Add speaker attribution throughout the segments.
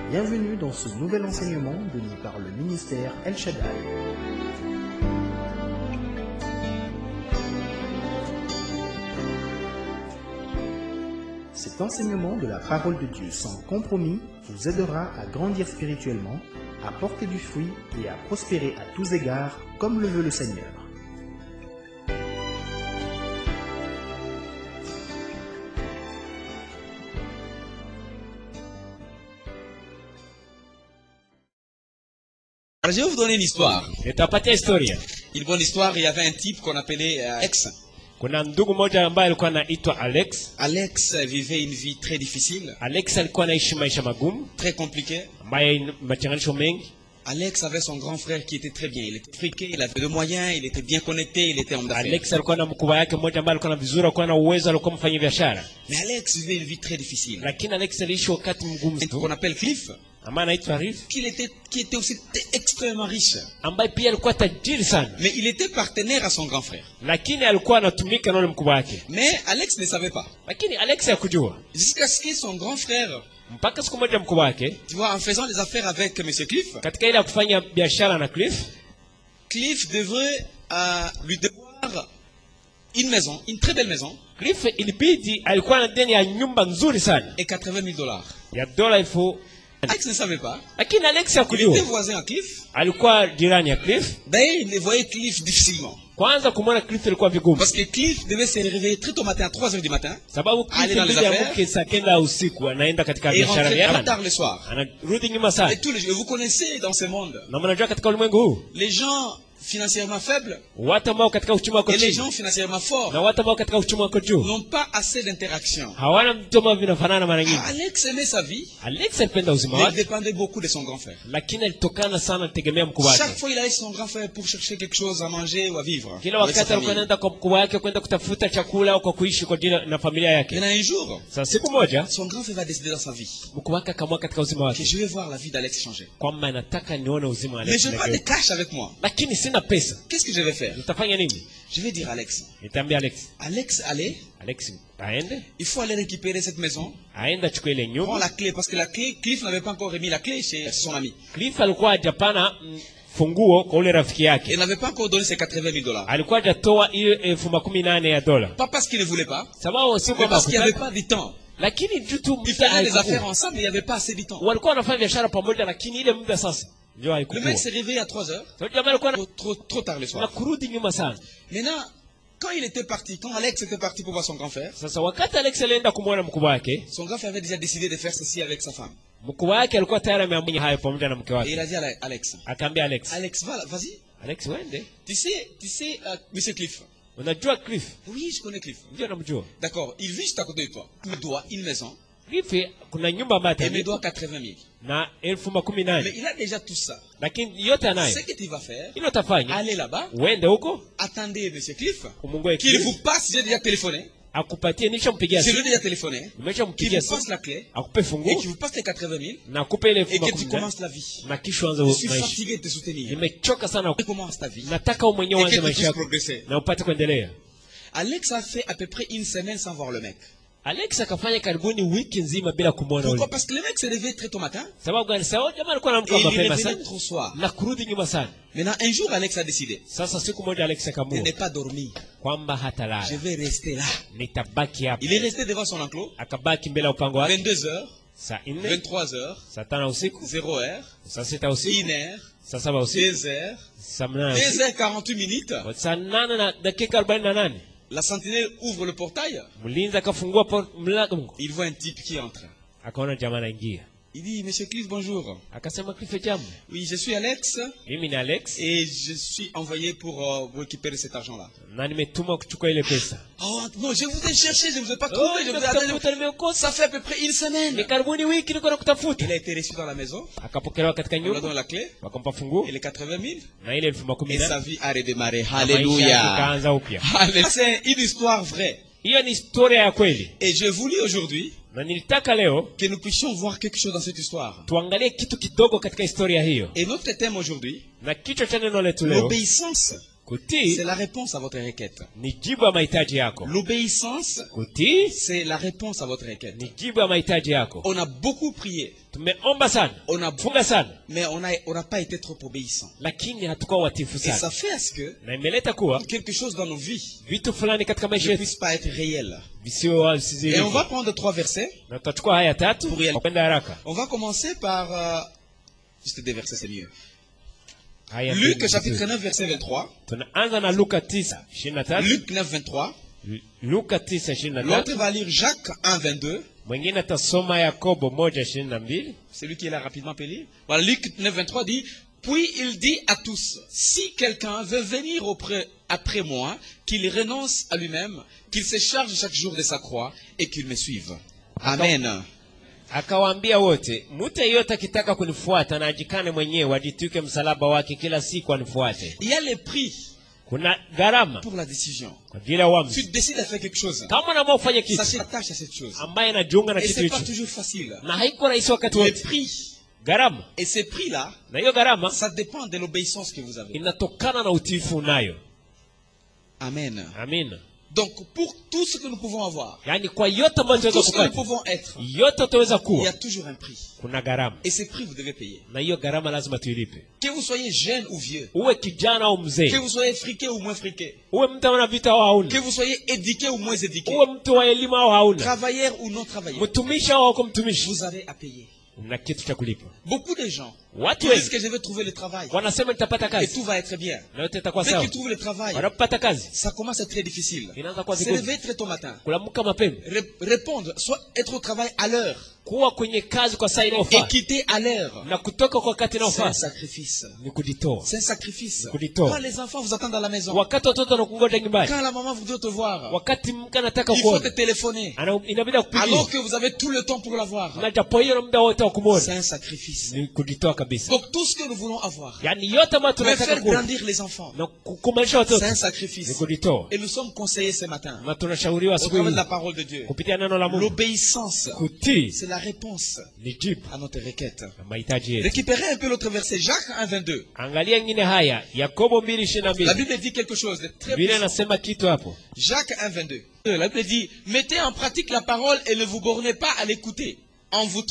Speaker 1: Bienvenue dans ce nouvel enseignement donné par le ministère El Shaddai. Cet enseignement de la parole de Dieu sans compromis vous aidera à grandir spirituellement, à porter du fruit et à prospérer à tous égards comme le veut le Seigneur.
Speaker 2: Alors, je vais vous donner une histoire.
Speaker 3: Nitapatia historia.
Speaker 2: Une bonne histoire, il y avait un type qu'on appelait Alex.
Speaker 3: Kuna ndugu mmoja ambaye alikuwa anaitwa Alex.
Speaker 2: Alex vivait une vie très difficile.
Speaker 3: Alex alikuwa anaishi maisha magumu,
Speaker 2: Très compliquée.
Speaker 3: ambaye machanganisho mengi.
Speaker 2: Alex avait son grand frère qui était très bien. Il était friqué, il avait de moyens, il était bien connecté, il était homme d'affaires.
Speaker 3: Alex alikuwa na mkubwa yake mmoja ambaye alikuwa na vizuri, alikuwa na uwezo, alikuwa mfanya biashara.
Speaker 2: Mais Alex vivait une vie très difficile.
Speaker 3: Lakini Alex aliishi wakati mgumu
Speaker 2: Qu'on
Speaker 3: tu,
Speaker 2: appelle Cliff,
Speaker 3: ambaye anaitwa Riff,
Speaker 2: qui était aussi extrêmement riche.
Speaker 3: ambaye pia alikuwa tajiri sana.
Speaker 2: Mais il était partenaire à son grand frère.
Speaker 3: Lakini alikuwa anatumika na yule mkubwa wake.
Speaker 2: Mais Alex ne savait pas.
Speaker 3: Lakini Alex hakujua.
Speaker 2: Jusqu'à ce que son grand frère,
Speaker 3: Mpaka siku moja mkubwa wake,
Speaker 2: tu vois, en faisant des affaires avec M. Cliff,
Speaker 3: katika ile ya kufanya biashara na Cliff,
Speaker 2: Cliff devrait lui devoir une maison, une très belle maison,
Speaker 3: Cliff ilibidi alikuwa na deni ya nyumba nzuri sana
Speaker 2: et 80 000 dollars.
Speaker 3: ya $10,000.
Speaker 2: Alex ne savait pas.
Speaker 3: Lakini Alex
Speaker 2: Il
Speaker 3: hakujua.
Speaker 2: était voisin à Cliff.
Speaker 3: Alikuwa jirani ya Cliff.
Speaker 2: D'ailleurs, il voyait Cliff difficilement.
Speaker 3: Kwanza kumwona Cliff ilikuwa vigumu,
Speaker 2: Parce que Cliff devait se réveiller très tôt matin, à 3 heures du matin,
Speaker 3: sababu Cliff
Speaker 2: aller dans les
Speaker 3: ilibidi
Speaker 2: affaires
Speaker 3: amke saa kenda usiku, anaenda katika
Speaker 2: et
Speaker 3: biashara
Speaker 2: rentrer
Speaker 3: ya
Speaker 2: très tard le soir.
Speaker 3: anarudi nyuma sana.
Speaker 2: Et tous les jours, vous connaissez dans ce monde,
Speaker 3: Na mnajua katika ulimwengu huu
Speaker 2: les gens financièrement faibles
Speaker 3: watu ambao katika uchumi wako
Speaker 2: et les
Speaker 3: chini
Speaker 2: gens financièrement forts
Speaker 3: na watu ambao katika uchumi wako juu
Speaker 2: n'ont pas assez d'interaction.
Speaker 3: hawana vitu ambavyo vinafanana mara nyingi.
Speaker 2: Alex aimait sa vie,
Speaker 3: Alex alipenda uzima
Speaker 2: mais il
Speaker 3: wake,
Speaker 2: dépendait beaucoup de son grand frère.
Speaker 3: lakini alitokana sana tegemea mkubwa
Speaker 2: Chaque
Speaker 3: wake.
Speaker 2: fois, il allait chez son grand frère pour chercher quelque chose à manger ou à vivre.
Speaker 3: Kila
Speaker 2: avec sa
Speaker 3: wakati alikuwa
Speaker 2: famille.
Speaker 3: anaenda kwa mkubwa wake kwenda kutafuta chakula au kwa kuishi kwa ajili na familia yake.
Speaker 2: Maintenant, un jour,
Speaker 3: Sasa siku moja
Speaker 2: son grand frère va décider dans sa vie
Speaker 3: mkubwa wake akamua katika uzima
Speaker 2: que
Speaker 3: wake
Speaker 2: je vais voir la vie d'Alex changer.
Speaker 3: kwamba nataka nione uzima wa
Speaker 2: Mais
Speaker 3: Alex
Speaker 2: je n'ai pas de
Speaker 3: unageuka.
Speaker 2: cash avec moi.
Speaker 3: Lakini sina pesa,
Speaker 2: Qu'est-ce que je vais faire?
Speaker 3: nitafanya nini?
Speaker 2: Je vais dire à Alex,
Speaker 3: Nitaambia Alex,
Speaker 2: Alex, allez,
Speaker 3: Alex aende
Speaker 2: il faut aller récupérer cette maison.
Speaker 3: aende achukue ile
Speaker 2: Prends
Speaker 3: nyumba.
Speaker 2: la clé, parce que la clé, Cliff n'avait pas encore remis la clé chez son ami.
Speaker 3: Cliff alikuwa hajapana funguo kwa ule rafiki
Speaker 2: Il
Speaker 3: yake,
Speaker 2: n'avait pas encore donné ses 80 000 dollars.
Speaker 3: alikuwa hajatoa hiyo $18,000,
Speaker 2: Pas parce qu'il ne voulait pas,
Speaker 3: sababu si
Speaker 2: mais
Speaker 3: kwamba
Speaker 2: parce qu'il n'y avait
Speaker 3: hakutaka,
Speaker 2: pas du temps.
Speaker 3: lakini juu tu
Speaker 2: Ils
Speaker 3: muda
Speaker 2: faisaient des
Speaker 3: haikuwa.
Speaker 2: affaires ensemble, mais il n'y avait pas assez de temps.
Speaker 3: Walikuwa wanafanya biashara pamoja, lakini ile muda sasa ndio
Speaker 2: Le
Speaker 3: haikuwa.
Speaker 2: mec s'est réveillé à 3 heures,
Speaker 3: So jamaa alikuwa
Speaker 2: trop tard le
Speaker 3: na
Speaker 2: soir.
Speaker 3: kurudi nyuma sana.
Speaker 2: Maintenant, quand il était parti, quand Alex était parti pour voir son grand frère,
Speaker 3: Sasa wakati Alex alienda kumwona mkubwa wake,
Speaker 2: son grand frère avait déjà décidé de faire ceci avec sa femme.
Speaker 3: mkubwa wake alikuwa tayari ameamua hayo pamoja na mke
Speaker 2: Et
Speaker 3: wake.
Speaker 2: il a dit à Alex,
Speaker 3: Akaambia Alex,
Speaker 2: Alex, vas-y.
Speaker 3: Alex wende,
Speaker 2: Tu sais, Monsieur Cliff.
Speaker 3: unajua Cliff?
Speaker 2: Oui, je connais Cliff.
Speaker 3: Ndio namjua.
Speaker 2: D'accord, il vit juste à côté de toi. Il me doit une maison
Speaker 3: Cliff kuna nyumba ambayo
Speaker 2: et il me
Speaker 3: atalipa
Speaker 2: doit 80 000.
Speaker 3: na
Speaker 2: Mais
Speaker 3: $18,000,
Speaker 2: il a déjà tout ça.
Speaker 3: lakini yote anayo.
Speaker 2: Ce que tu vas faire,
Speaker 3: Ile utafanya
Speaker 2: allez là-bas,
Speaker 3: uende huko
Speaker 2: attendez Monsieur Cliff,
Speaker 3: umungoe
Speaker 2: qu'il
Speaker 3: Cliff
Speaker 2: vous passe, j'ai déjà téléphoné,
Speaker 3: akupatie, nishampigia
Speaker 2: je lui ai
Speaker 3: simu,
Speaker 2: déjà téléphoné, qu'il
Speaker 3: nimeshampigia
Speaker 2: vous
Speaker 3: simu,
Speaker 2: passe la clé
Speaker 3: akupe
Speaker 2: et
Speaker 3: funguo
Speaker 2: qu'il vous passe les 80 000
Speaker 3: na akupe ile
Speaker 2: et que tu
Speaker 3: $18,000
Speaker 2: commences la vie.
Speaker 3: na kisha uanze
Speaker 2: Je suis
Speaker 3: maisha.
Speaker 2: fatigué de te soutenir.
Speaker 3: Nimechoka sana,
Speaker 2: Tu commences ta vie
Speaker 3: nataka wewe mwenyewe
Speaker 2: et
Speaker 3: uanze
Speaker 2: que tu
Speaker 3: maisha
Speaker 2: puisses
Speaker 3: yako
Speaker 2: progresser.
Speaker 3: na upate kuendelea.
Speaker 2: Alex a fait à peu près une semaine sans voir le mec.
Speaker 3: Alex akafanya karibuni wiki nzima bila kumwona
Speaker 2: Pourquoi?
Speaker 3: ule.
Speaker 2: Parce que le mec s'est réveillé très tôt matin
Speaker 3: Sababu gani? Sababu jamaa alikuwa
Speaker 2: et
Speaker 3: anamka
Speaker 2: il
Speaker 3: mapema
Speaker 2: revenait
Speaker 3: sana
Speaker 2: trop soir.
Speaker 3: na kurudi nyuma sana.
Speaker 2: Maintenant, un jour, Alex a décidé
Speaker 3: Sasa siku moja Alex
Speaker 2: de
Speaker 3: akamua
Speaker 2: ne pas dormir.
Speaker 3: kwamba
Speaker 2: Je
Speaker 3: hatalala,
Speaker 2: vais rester là.
Speaker 3: nitabaki hapa.
Speaker 2: Il est resté devant son enclos.
Speaker 3: Akabaki mbele ya upango wake
Speaker 2: 22 heures,
Speaker 3: saa 4,
Speaker 2: 23 heures,
Speaker 3: saa 5 usiku,
Speaker 2: 0 heure,
Speaker 3: saa 6 usiku,
Speaker 2: 1 heure,
Speaker 3: saa 7 usiku,
Speaker 2: 2 heures,
Speaker 3: saa 8
Speaker 2: 2
Speaker 3: usiku,
Speaker 2: heures 48 minutes.
Speaker 3: saa 8 na dakika 48.
Speaker 2: La sentinelle ouvre le portail.
Speaker 3: Mlinzi akafungua mlango,
Speaker 2: Il voit un type qui entre.
Speaker 3: akaona jamaa anaingia.
Speaker 2: Il dit, Monsieur Cliff, bonjour.
Speaker 3: Akasema Cliff, jambo,
Speaker 2: Oui, je suis Alex
Speaker 3: mimi ni Alex
Speaker 2: et je suis envoyé pour vous récupérer cet argent-là.
Speaker 3: na nimetumwa kuchukua ile pesa.
Speaker 2: Oh non, je vous ai cherché, je ne vous ai pas trouvé. Je vous ai
Speaker 3: nimekutafuta,
Speaker 2: attendu.
Speaker 3: nimekosa.
Speaker 2: Ça fait à peu près une semaine.
Speaker 3: Ni karibuni wiki niko nakutafuta.
Speaker 2: Il a été reçu dans la maison.
Speaker 3: Akapokelewa katika
Speaker 2: On lui a donné
Speaker 3: nyumba,
Speaker 2: la clé
Speaker 3: wakampa funguo
Speaker 2: et les 80 000.
Speaker 3: na ile
Speaker 2: Et sa
Speaker 3: $18,000.
Speaker 2: vie a redémarré.
Speaker 3: Na maisha yake
Speaker 2: Alléluia.
Speaker 3: ikaanza upya.
Speaker 2: C'est une histoire vraie.
Speaker 3: Hiyo ni historia ya kweli,
Speaker 2: Et je voulais aujourd'hui
Speaker 3: na nilitaka leo
Speaker 2: que nous puissions voir quelque chose dans cette histoire.
Speaker 3: tuangalie kitu kidogo katika historia hiyo,
Speaker 2: Et notre thème aujourd'hui,
Speaker 3: na kichwa cha neno letu leo
Speaker 2: l'obéissance
Speaker 3: Kutii
Speaker 2: c'est la réponse à votre requête.
Speaker 3: ni jibu ya mahitaji yako.
Speaker 2: L'obéissance,
Speaker 3: Kutii
Speaker 2: c'est la réponse à votre requête.
Speaker 3: ni jibu ya mahitaji yako.
Speaker 2: On a beaucoup prié,
Speaker 3: Tumeomba sana,
Speaker 2: on a
Speaker 3: funga sana,
Speaker 2: mais on n'a pas été trop obéissant.
Speaker 3: lakini hatukuwa watifu
Speaker 2: Et ça
Speaker 3: sana,
Speaker 2: fait à ce que
Speaker 3: na imeleta kuwa
Speaker 2: quelque chose dans nos vies
Speaker 3: vitu fulani katika
Speaker 2: ne
Speaker 3: maisha yetu
Speaker 2: puisse pas être réel.
Speaker 3: visiwe
Speaker 2: Et on
Speaker 3: wasiziriki.
Speaker 2: va prendre 3 versets.
Speaker 3: Na tutachukua haya tatu
Speaker 2: Pour y aller.
Speaker 3: kwa kwenda haraka.
Speaker 2: On va commencer par... juste 2 versets, c'est mieux.
Speaker 3: Haya
Speaker 2: Luc
Speaker 3: mbili
Speaker 2: chapitre
Speaker 3: vizuri.
Speaker 2: 9 verset 23.
Speaker 3: Tunaanza na Luka 9:23.
Speaker 2: Luc 9 23.
Speaker 3: Luka 9:23.
Speaker 2: L'autre va lire Jacques 1 22.
Speaker 3: Mwingine atasoma Yakobo 1:22.
Speaker 2: Celui qui est là rapidement peut lire. Voilà, Luc 9 23 dit, puis il dit à tous, si quelqu'un veut venir après moi, qu'il renonce à lui-même, qu'il se charge chaque jour de sa croix et qu'il me suive. Amen.
Speaker 3: Akawaambia wote, mtu yeyote akitaka kunifuata na ajikane mwenyewe, ajitwike msalaba wake kila siku anifuate.
Speaker 2: Il y a les prix
Speaker 3: Kuna gharama
Speaker 2: pour la décision.
Speaker 3: kwa ajili ya uamuzi.
Speaker 2: Tu décides de faire quelque chose.
Speaker 3: Kama unaamua kufanya kitu
Speaker 2: Ça s'attache à cette chose.
Speaker 3: ambaye inajiunga na
Speaker 2: Et
Speaker 3: kitu
Speaker 2: c'est pas
Speaker 3: hicho,
Speaker 2: toujours facile.
Speaker 3: na haiko rahisi wakati
Speaker 2: Les
Speaker 3: wote,
Speaker 2: prix.
Speaker 3: gharama.
Speaker 2: Et ces prix-là,
Speaker 3: Na hiyo gharama
Speaker 2: ça dépend de l'obéissance que vous avez.
Speaker 3: inatokana na utiifu unayo.
Speaker 2: Amen.
Speaker 3: Amina.
Speaker 2: Donc, pour tout ce que nous pouvons avoir,
Speaker 3: Yaani kwa yote ambayo
Speaker 2: pour tout
Speaker 3: tunaweza
Speaker 2: ce que nous
Speaker 3: kupata,
Speaker 2: pouvons être,
Speaker 3: yote utaweza
Speaker 2: il y
Speaker 3: kuwa,
Speaker 2: a toujours un prix.
Speaker 3: kuna gharama.
Speaker 2: Et ces prix, vous devez payer.
Speaker 3: Na hiyo gharama lazima tuilipe.
Speaker 2: Que vous soyez jeune ou vieux,
Speaker 3: Uwe kijana au
Speaker 2: que
Speaker 3: mzee,
Speaker 2: vous soyez friqué ou moins friqué,
Speaker 3: uwe mtu ana vita au
Speaker 2: que
Speaker 3: hauna,
Speaker 2: vous soyez éduqué ou moins éduqué,
Speaker 3: uwe mtu wa elimu au hauna,
Speaker 2: travailleur ou non travailleur,
Speaker 3: mtumishi au hauko mtumishi,
Speaker 2: vous avez à payer.
Speaker 3: una kitu cha kulipa.
Speaker 2: Beaucoup de gens
Speaker 3: Watu
Speaker 2: disent
Speaker 3: wengi
Speaker 2: que je vais trouver le travail
Speaker 3: wanasema nitapata
Speaker 2: et
Speaker 3: kazi
Speaker 2: tout va être bien.
Speaker 3: na yote itakuwa
Speaker 2: Dès
Speaker 3: sawa.
Speaker 2: qu'ils trouvent le travail,
Speaker 3: Wanapata kazi,
Speaker 2: ça commence à être très difficile.
Speaker 3: inaanza kuwa
Speaker 2: Se
Speaker 3: vigumu
Speaker 2: lever très tôt matin,
Speaker 3: kuamka mapema,
Speaker 2: répondre, soit être au travail à l'heure
Speaker 3: kuwa kwenye kazi kwa saa
Speaker 2: et
Speaker 3: inayofaa
Speaker 2: quitter à l'heure.
Speaker 3: na kutoka kwa wakati
Speaker 2: C'est un
Speaker 3: unaofaa,
Speaker 2: sacrifice.
Speaker 3: ni kujitoa.
Speaker 2: C'est un sacrifice.
Speaker 3: Kujitoa.
Speaker 2: Quand les enfants vous attendent à la maison,
Speaker 3: Wakati watoto wanakungoja nyumbani,
Speaker 2: quand la maman voudrait te voir,
Speaker 3: wakati mke anataka
Speaker 2: il faut te
Speaker 3: kuona,
Speaker 2: téléphoner.
Speaker 3: inabidi akupigie,
Speaker 2: Alors que vous avez tout le temps pour la voir.
Speaker 3: na japo hiyo na muda wote wa
Speaker 2: C'est
Speaker 3: kumwona,
Speaker 2: un sacrifice.
Speaker 3: ni kujitoa kabisa.
Speaker 2: Donc tout ce que nous voulons avoir,
Speaker 3: Yaani yote ambayo
Speaker 2: mais
Speaker 3: tunataka
Speaker 2: faire
Speaker 3: kuona
Speaker 2: grandir les enfants,
Speaker 3: na kukumalisha watoto
Speaker 2: c'est un
Speaker 3: ni
Speaker 2: sacrifice.
Speaker 3: kujitoa.
Speaker 2: Et nous sommes conseillés ce matin,
Speaker 3: Na tunashauriwa
Speaker 2: au
Speaker 3: siku
Speaker 2: travers de
Speaker 3: hii
Speaker 2: la parole de Dieu.
Speaker 3: kupitia neno la Mungu,
Speaker 2: L'obéissance,
Speaker 3: kutii
Speaker 2: c'est la réponse
Speaker 3: ni jibu
Speaker 2: à notre requête.
Speaker 3: na mahitaji yetu.
Speaker 2: Récupérez un peu l'autre verset, Jacques 1, 22.
Speaker 3: Angalia ingine haya, Yakobo
Speaker 2: La
Speaker 3: 2:22.
Speaker 2: Bible dit quelque chose de très
Speaker 3: Biblia
Speaker 2: puissant.
Speaker 3: inasema kitu hapo.
Speaker 2: Jacques 1, 22. La Bible dit, mettez en pratique la parole et ne vous bornez pas à l'écouter, en vous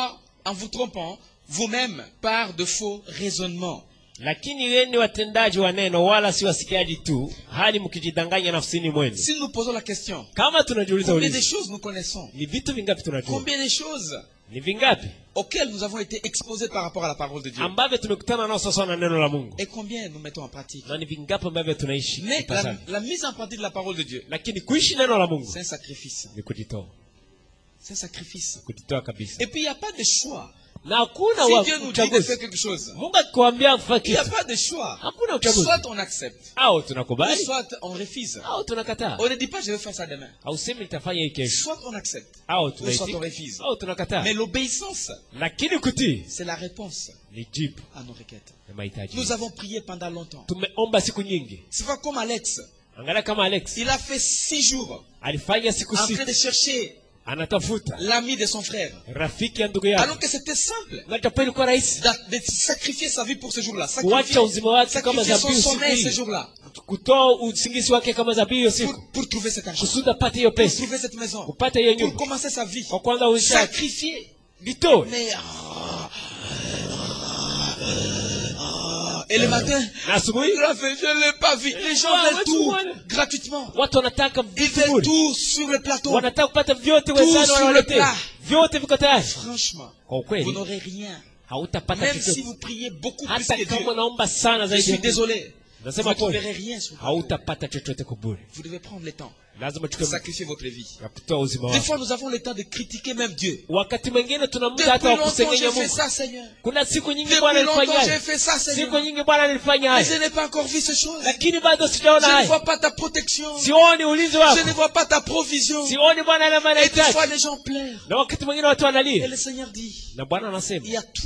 Speaker 2: trompant vous-même par de faux raisonnements.
Speaker 3: Lakini yeni watendaji wa neno wala si wasikiaji tu, hali mkijidanganya nafsini mwenu.
Speaker 2: Si nous posons la question,
Speaker 3: Kama tunajiuliza
Speaker 2: combien de
Speaker 3: ulizo,
Speaker 2: choses nous connaissons?
Speaker 3: ni vitu vingapi tunajua?
Speaker 2: Combien de choses
Speaker 3: Ni vingapi
Speaker 2: auxquelles nous avons été exposés par rapport à la parole de Dieu?
Speaker 3: ambavyo tumekutana nao sasa na neno la Mungu?
Speaker 2: Et combien nous mettons en pratique?
Speaker 3: Na ni vingapi ambavyo tunaishi
Speaker 2: Mais
Speaker 3: ipasavyo?
Speaker 2: la mise en pratique de la parole de Dieu,
Speaker 3: Lakini kuishi neno la Mungu
Speaker 2: c'est un sacrifice.
Speaker 3: ni kujitoa,
Speaker 2: C'est un sacrifice.
Speaker 3: kujitoa kabisa.
Speaker 2: Et puis il n'y a pas de choix.
Speaker 3: Na hakuna
Speaker 2: Si Dieu nous dit de
Speaker 3: uchaguzi.
Speaker 2: faire quelque chose,
Speaker 3: Mungu akikwambia kufanya
Speaker 2: il n'y a
Speaker 3: kitu,
Speaker 2: pas de choix.
Speaker 3: hakuna uchaguzi.
Speaker 2: Soit on accepte,
Speaker 3: Au
Speaker 2: ou
Speaker 3: tunakubali
Speaker 2: soit on refuse.
Speaker 3: au tunakataa.
Speaker 2: On ne dit pas je vais faire ça demain.
Speaker 3: Hausemi nitafanya hii kesho,
Speaker 2: Soit on accepte,
Speaker 3: au
Speaker 2: ou soit on
Speaker 3: tunaitika
Speaker 2: refuse.
Speaker 3: au tunakataa.
Speaker 2: Mais l'obéissance,
Speaker 3: Lakini kutii
Speaker 2: c'est la réponse
Speaker 3: ni jibu
Speaker 2: à nos requêtes.
Speaker 3: na mahitaji.
Speaker 2: Nous avons prié pendant longtemps.
Speaker 3: Tumeomba siku nyingi.
Speaker 2: C'est pas comme Alex.
Speaker 3: Angalia kama Alex
Speaker 2: Il a fait 6 jours
Speaker 3: alifanya siku
Speaker 2: en train
Speaker 3: sita
Speaker 2: de chercher
Speaker 3: anatafuta
Speaker 2: l'ami de son frère.
Speaker 3: rafiki ya ndugu yake,
Speaker 2: Alors que c'était simple
Speaker 3: na japo ilikuwa rahisi
Speaker 2: de sacrifier sa vie pour ce jour-là.
Speaker 3: kuacha uzima wake kama
Speaker 2: Sacrifier son
Speaker 3: dhabihu siku
Speaker 2: sommeil ce
Speaker 3: hii,
Speaker 2: jour-là.
Speaker 3: kutoa usingizi wake kama dhabihu hiyo siku,
Speaker 2: Pour trouver cet argent.
Speaker 3: kusudi apate hiyo
Speaker 2: Pour
Speaker 3: pesa,
Speaker 2: trouver cette maison.
Speaker 3: kupata hiyo
Speaker 2: Pour
Speaker 3: nyumba,
Speaker 2: commencer sa vie.
Speaker 3: kwa kwanza uisha
Speaker 2: Sacrifier.
Speaker 3: vitoe.
Speaker 2: Mais et le matin,
Speaker 3: Na asubuhi
Speaker 2: il a fait, je ne l'ai pas vu. Les gens
Speaker 3: Ouais,
Speaker 2: veulent
Speaker 3: ouais,
Speaker 2: tout
Speaker 3: tu vois.
Speaker 2: gratuitement.
Speaker 3: watu wanataka
Speaker 2: Ils
Speaker 3: vitu
Speaker 2: veulent
Speaker 3: bure,
Speaker 2: tout sur le plateau.
Speaker 3: wanataka kupata vyote
Speaker 2: Tout
Speaker 3: wezani
Speaker 2: sur le
Speaker 3: wanawaletea,
Speaker 2: plat.
Speaker 3: vyote viko tayari.
Speaker 2: Franchement,
Speaker 3: Kwa
Speaker 2: vous
Speaker 3: ukweli
Speaker 2: n'aurez rien.
Speaker 3: hautapata
Speaker 2: Même si
Speaker 3: chochote,
Speaker 2: vous priez beaucoup plus
Speaker 3: hata
Speaker 2: que
Speaker 3: kama
Speaker 2: Dieu.
Speaker 3: unaomba sana
Speaker 2: Je
Speaker 3: zaidi
Speaker 2: suis
Speaker 3: ya Mungu.
Speaker 2: désolé. Vous
Speaker 3: Nasema
Speaker 2: ne
Speaker 3: pole,
Speaker 2: trouverez rien sur le plateau.
Speaker 3: hautapata chochote kubure.
Speaker 2: Vous devez prendre le temps
Speaker 3: Lazima
Speaker 2: de
Speaker 3: chukue
Speaker 2: sacrifier votre vie.
Speaker 3: ya kutoa uzima
Speaker 2: Des
Speaker 3: wako.
Speaker 2: fois, nous avons le temps de critiquer même Dieu.
Speaker 3: Wakati mwingine tuna muda
Speaker 2: Depuis
Speaker 3: hata wa
Speaker 2: longtemps,
Speaker 3: kusengenya
Speaker 2: j'ai fait
Speaker 3: Mungu.
Speaker 2: ça, Seigneur.
Speaker 3: Kuna siku nyingi
Speaker 2: Depuis
Speaker 3: Bwana
Speaker 2: longtemps,
Speaker 3: alifanya
Speaker 2: j'ai
Speaker 3: haya,
Speaker 2: fait ça,
Speaker 3: siku
Speaker 2: Seigneur.
Speaker 3: nyingi Bwana alifanya
Speaker 2: Mais je
Speaker 3: haya,
Speaker 2: n'ai pas encore vu ces choses.
Speaker 3: lakini bado sijaona
Speaker 2: Je ne
Speaker 3: haya,
Speaker 2: vois pas ta protection.
Speaker 3: sioni ulinzi
Speaker 2: Je
Speaker 3: wako,
Speaker 2: ne vois pas ta provision.
Speaker 3: sioni Bwana ana
Speaker 2: Et des fois,
Speaker 3: mahitaji.
Speaker 2: les gens pleurent.
Speaker 3: Na wakati mwingine watu
Speaker 2: Et
Speaker 3: wanalia,
Speaker 2: le Seigneur dit,
Speaker 3: na Bwana anasema
Speaker 2: il y a tout.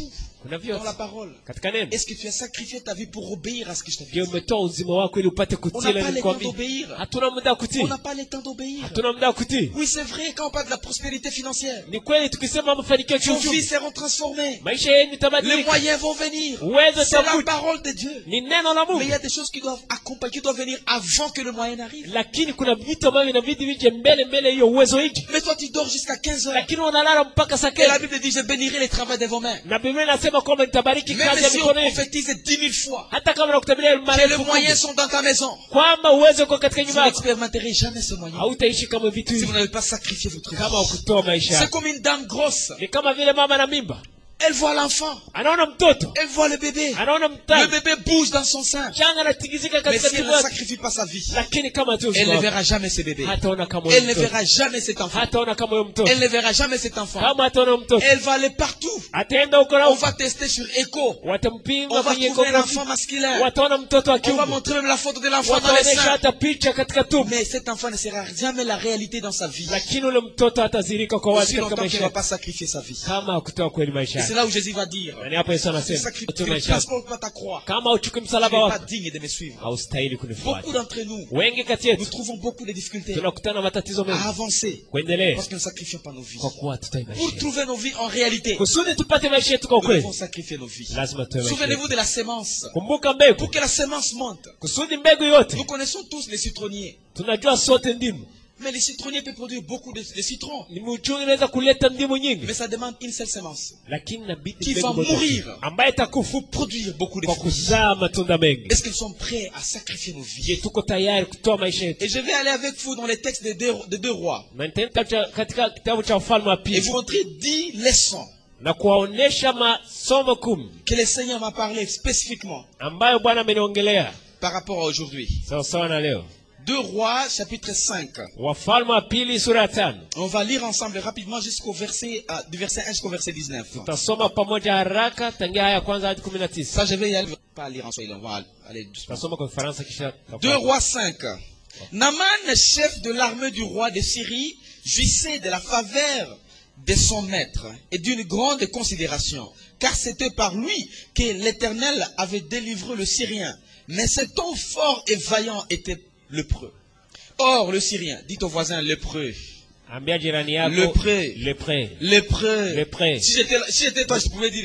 Speaker 3: Kuna
Speaker 2: dans
Speaker 3: vyote
Speaker 2: la parole.
Speaker 3: katika neno.
Speaker 2: Est-ce que tu as sacrifié ta vie pour obéir à ce que je t'ai
Speaker 3: Je
Speaker 2: dit?
Speaker 3: umetoa uzima wako ili upate
Speaker 2: On
Speaker 3: kutii
Speaker 2: n'a
Speaker 3: ile
Speaker 2: pas le temps
Speaker 3: nilikwambia.
Speaker 2: d'obéir.
Speaker 3: Hatuna muda wa kutii.
Speaker 2: On n'a pas le temps d'obéir.
Speaker 3: Hatuna muda wa kutii.
Speaker 2: Oui, c'est vrai, quand on parle de la prospérité financière,
Speaker 3: Ni kweli tukisema mafanikio ya
Speaker 2: vos vies
Speaker 3: kiuchumi,
Speaker 2: seront transformées.
Speaker 3: maisha yenu
Speaker 2: Les
Speaker 3: itabadilika.
Speaker 2: moyens vont venir.
Speaker 3: Uwezo
Speaker 2: C'est la
Speaker 3: utakuja.
Speaker 2: parole de Dieu.
Speaker 3: Ni neno la
Speaker 2: Mais il y a
Speaker 3: Mungu.
Speaker 2: des choses qui doivent accompagner, qui doivent venir avant que le moyen arrive.
Speaker 3: Lakini kuna vitu ambavyo inabidi vije mbele hiyo uwezo ije.
Speaker 2: Mais toi, tu dors jusqu'à 15 heures.
Speaker 3: Lakini unalala mpaka saa
Speaker 2: Et la
Speaker 3: kenda.
Speaker 2: Bible dit, je bénirai les travaux de vos mains.
Speaker 3: Na Biblia inasema kwamba nitabariki
Speaker 2: Même
Speaker 3: kazi ya
Speaker 2: si on
Speaker 3: mikono yetu.
Speaker 2: prophétise 10 000 fois,
Speaker 3: Hata kama nakutabiria
Speaker 2: que
Speaker 3: mara
Speaker 2: les
Speaker 3: elfu
Speaker 2: moyens
Speaker 3: kumi,
Speaker 2: sont dans ta maison,
Speaker 3: kwamba uwezo uko katika
Speaker 2: vous
Speaker 3: nyumba yako,
Speaker 2: n'expérimenterez jamais ce moyen.
Speaker 3: hautaishi kama vitu
Speaker 2: Si vous
Speaker 3: hivi
Speaker 2: n'avez pas sacrifié votre vie.
Speaker 3: kama ukutoa maisha
Speaker 2: C'est
Speaker 3: yako.
Speaker 2: comme une dame grosse.
Speaker 3: Ni kama vile mama na mimba,
Speaker 2: Elle voit l'enfant.
Speaker 3: anaona mtoto,
Speaker 2: Elle voit le bébé.
Speaker 3: anaona
Speaker 2: Le
Speaker 3: mtoto,
Speaker 2: bébé bouge dans son sein.
Speaker 3: changa anatingizika
Speaker 2: Mais
Speaker 3: katika
Speaker 2: si elle
Speaker 3: tumbo
Speaker 2: ne
Speaker 3: yake.
Speaker 2: sacrifie pas sa vie,
Speaker 3: Lakini kama tu
Speaker 2: elle ne verra jamais ce bébé.
Speaker 3: hataona kama
Speaker 2: Elle
Speaker 3: huyo
Speaker 2: ne
Speaker 3: mtoto,
Speaker 2: verra jamais cet enfant.
Speaker 3: hataona kama huyo mtoto,
Speaker 2: Elle ne verra jamais cet enfant.
Speaker 3: kama hataona mtoto,
Speaker 2: Elle va aller partout.
Speaker 3: ataenda huko na
Speaker 2: On
Speaker 3: huko,
Speaker 2: va tester sur Echo.
Speaker 3: watampima
Speaker 2: On va
Speaker 3: kwenye
Speaker 2: trouver un
Speaker 3: ekografi,
Speaker 2: enfant masculin.
Speaker 3: wataona mtoto wa
Speaker 2: On va
Speaker 3: kiume,
Speaker 2: montrer même la photo de l'enfant dans les
Speaker 3: wataonesha
Speaker 2: seins.
Speaker 3: hata picha katika tumbo,
Speaker 2: Mais cet enfant ne sera jamais la réalité dans sa vie.
Speaker 3: lakini ule mtoto atazirika kwa wazi
Speaker 2: Aussi
Speaker 3: katika
Speaker 2: longtemps qu'il
Speaker 3: maisha
Speaker 2: ne va
Speaker 3: yake,
Speaker 2: pas sacrifier sa vie.
Speaker 3: kama hakutoa kweli maisha
Speaker 2: Et c'est
Speaker 3: yake.
Speaker 2: là où Jésus va dire,
Speaker 3: Na ni hapo Yesu
Speaker 2: tu ne
Speaker 3: anasema,
Speaker 2: sacrifies-
Speaker 3: utoe
Speaker 2: tu ne
Speaker 3: maisha yako,
Speaker 2: transportes pas ta croix.
Speaker 3: kama uchukui
Speaker 2: Tu
Speaker 3: msalaba
Speaker 2: n'es pas
Speaker 3: wako,
Speaker 2: digne de me suivre.
Speaker 3: haustahili kunifuata.
Speaker 2: Beaucoup d'entre nous,
Speaker 3: Wengi kati
Speaker 2: nous
Speaker 3: yetu
Speaker 2: trouvons beaucoup de difficultés
Speaker 3: tunakutana na matatizo mengi
Speaker 2: à avancer
Speaker 3: kuendelea
Speaker 2: parce que nous ne sacrifions pas nos vies.
Speaker 3: kwa kuwa tutoi maisha
Speaker 2: Pour
Speaker 3: yetu.
Speaker 2: trouver nos vies en réalité,
Speaker 3: Kusudi tupate maisha yetu kwa
Speaker 2: nous
Speaker 3: kweli,
Speaker 2: devons sacrifier nos vies.
Speaker 3: lazima tutoe maisha
Speaker 2: Souvenez-vous
Speaker 3: yetu.
Speaker 2: de la sémence.
Speaker 3: Kumbuka mbegu,
Speaker 2: Pour que la sémence monte,
Speaker 3: kusudi mbegu yote,
Speaker 2: nous connaissons tous les citronniers.
Speaker 3: tunajua sote ndimu.
Speaker 2: Mais les citronniers peuvent produire beaucoup de citrons.
Speaker 3: Ni mchungu inaweza kuleta ndimu nyingi,
Speaker 2: Mais ça demande une seule sémence.
Speaker 3: lakini inabidi
Speaker 2: Qui
Speaker 3: mbegu
Speaker 2: va
Speaker 3: moja
Speaker 2: mourir.
Speaker 3: tu, ambaye itakufu
Speaker 2: Produire beaucoup de
Speaker 3: kwa
Speaker 2: fruits.
Speaker 3: kuzaa matunda mengi.
Speaker 2: Est-ce qu'ils sont prêts à sacrifier nos vies?
Speaker 3: Je, tuko tayari kutoa maisha yetu?
Speaker 2: Et je vais aller avec vous dans les textes de deux rois
Speaker 3: Na nitaenda katika kitabu cha Wafalme wa
Speaker 2: et
Speaker 3: Pili
Speaker 2: vous montrer 10 leçons
Speaker 3: na kuwaonesha masomo 10
Speaker 2: que le Seigneur m'a parlé spécifiquement
Speaker 3: ambayo Bwana ameniongelea
Speaker 2: par rapport à aujourd'hui.
Speaker 3: sawa sawa na leo.
Speaker 2: 2 Rois, chapitre 5.
Speaker 3: Wafalme wa Pili sura ya 5.
Speaker 2: On va lire ensemble rapidement jusqu'au verset, du verset 1 jusqu'au verset 19.
Speaker 3: Tutasoma pamoja haraka tangia aya ya kwanza hadi 19.
Speaker 2: Ça, je vais y aller. Pas lire en swahili, on va aller doucement.
Speaker 3: Tutasoma kwa Kifaransa kisha
Speaker 2: 2 Rois 5. Naaman, chef de l'armée du roi de Syrie, jouissait de la faveur de son maître et d'une grande considération, car c'était par lui que l'Éternel avait délivré le Syrien. Mais cet homme fort et vaillant était lépreux. Or, le Syrien, dit au voisin lépreux.
Speaker 3: Ambia jirani yako
Speaker 2: Lépreux.
Speaker 3: lépreux.
Speaker 2: Lépreux.
Speaker 3: Lépreux.
Speaker 2: Si j'étais toi, je pouvais dire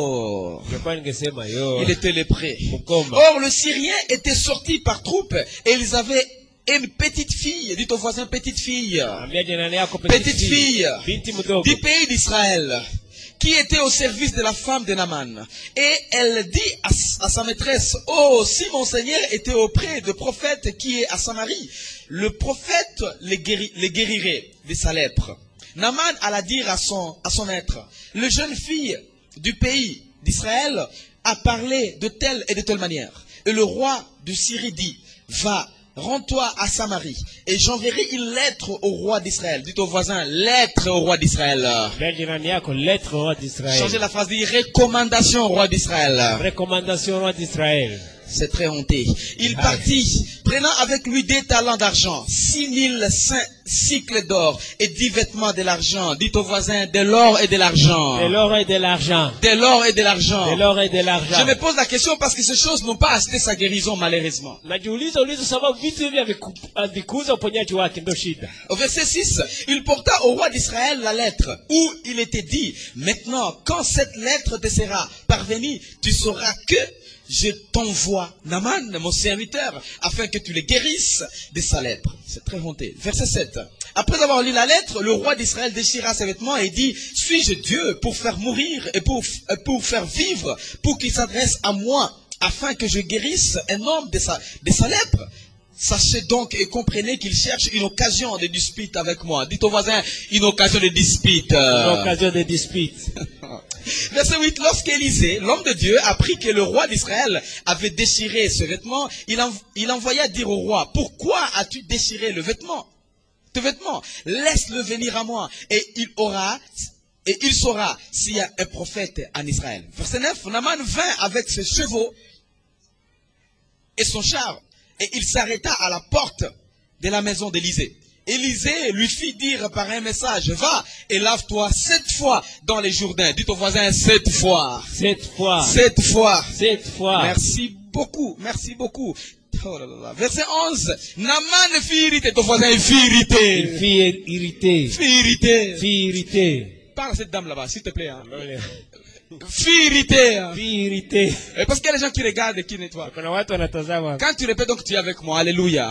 Speaker 2: yo.
Speaker 3: Ningekuwa ningesema yo.
Speaker 2: Il était lépreux.
Speaker 3: Mukoma.
Speaker 2: Or, le Syrien était sorti par troupes et ils avaient une petite fille. Dit au voisin petite fille.
Speaker 3: Ambia jirani yako
Speaker 2: Petite fille
Speaker 3: binti mdogo
Speaker 2: du pays d'Israël, qui était au service de la femme de Naaman. Et elle dit à sa maîtresse, oh, si mon Seigneur était auprès du prophète qui est à Samarie, le prophète les guérirait de sa lèpre. Naaman alla dire à son maître, le jeune fille du pays d'Israël a parlé de telle et de telle manière. Et le roi de Syrie dit, va, rends-toi à Samarie, et j'enverrai une lettre au roi d'Israël. Dites au voisin, lettre au roi d'Israël.
Speaker 3: Ambia jirani yako lettre au roi d'Israël.
Speaker 2: Changez la phrase, dit recommandation au roi d'Israël.
Speaker 3: Recommandation au roi d'Israël.
Speaker 2: C'est très honteux. Il partit, prenant avec lui 2 talents d'argent, 6000 cycles d'or et 10 vêtements de l'argent. Dites au voisin, de l'or et de l'argent.
Speaker 3: De l'or et de l'argent.
Speaker 2: De l'or et de l'argent.
Speaker 3: De l'or et de
Speaker 2: Je
Speaker 3: l'argent.
Speaker 2: me pose la question parce que ces choses n'ont pas acheté sa guérison malheureusement.
Speaker 3: Najiuliza sababu vitu hivi havikuuza uponyaji wake, ndo shida.
Speaker 2: Au verset 6, il porta au roi d'Israël la lettre où il était dit, maintenant, quand cette lettre te sera parvenue, tu sauras que je t'envoie Naaman, mon serviteur, afin que tu le guérisses de sa lèpre. C'est très honteux. Verset 7. Après avoir lu la lettre, le roi d'Israël déchira ses vêtements et dit, suis-je Dieu pour faire mourir et pour faire vivre, pour qu'il s'adresse à moi, afin que je guérisse un homme de sa lèpre? Sachez donc et comprenez qu'il cherche une occasion de dispute avec moi. Dites au voisin, une occasion de dispute.
Speaker 3: Une occasion de dispute.
Speaker 2: Verset 8. Lorsqu'Élisée, l'homme de Dieu, apprit que le roi d'Israël avait déchiré ce vêtement, il envoya dire au roi, pourquoi as-tu déchiré le vêtement? Tes vêtements? Laisse-le venir à moi et il saura s'il y a un prophète en Israël. Verset 9. Naaman vint avec ses chevaux et son char. Et il s'arrêta à la porte de la maison d'Élisée. Élisée lui fit dire par un message, va et lave-toi 7 fois dans les Jourdains. Dites au voisin 7 fois.
Speaker 3: 7 fois.
Speaker 2: 7 fois.
Speaker 3: 7 fois.
Speaker 2: Merci beaucoup, merci beaucoup. Oh là là là. Verset 11. Naman fit irriter. Ton voisin fit irriter.
Speaker 3: Il fit irrité.
Speaker 2: Fit irriter.
Speaker 3: Fit irrité.
Speaker 2: Parle à cette dame là-bas, s'il te plaît. Hein. Fit irriter. Hein.
Speaker 3: Fit irrité.
Speaker 2: Et parce qu'il y a les gens qui regardent et qui nettoient.
Speaker 3: Kuna watu wanatazama.
Speaker 2: Quand tu répètes donc tu es avec moi. Alléluia.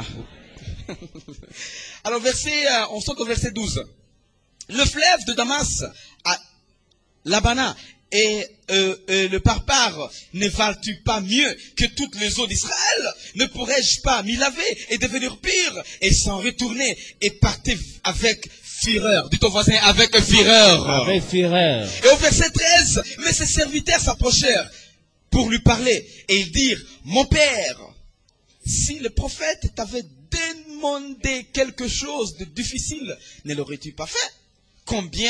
Speaker 2: Alors on saute au verset 12. Le fleuve de Damas à Labana et le Parpare ne valent-tu pas mieux que toutes les eaux d'Israël? Ne pourrais-je pas m'y laver et devenir pire et s'en retourner et partir avec fureur? Dis ton voisin avec fureur.
Speaker 3: Avec fureur.
Speaker 2: Et au verset 13, mais ses serviteurs s'approchèrent pour lui parler et ils dirent, mon père, si le prophète t'avait demandé quelque chose de difficile, ne l'aurais-tu pas fait? Combien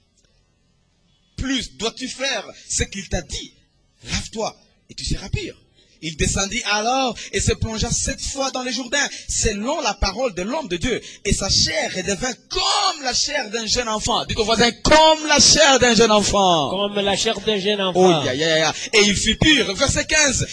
Speaker 2: plus dois-tu faire ce qu'il t'a dit? Lave-toi et tu seras pur. Il descendit alors et se plongea 7 fois dans les Jourdains, selon la parole de l'homme de Dieu. Et sa chair redevint comme la chair d'un jeune enfant. Dites au voisin, comme la chair d'un jeune enfant.
Speaker 3: Comme la chair d'un jeune enfant.
Speaker 2: Oh, et il fut pur. Verset 15.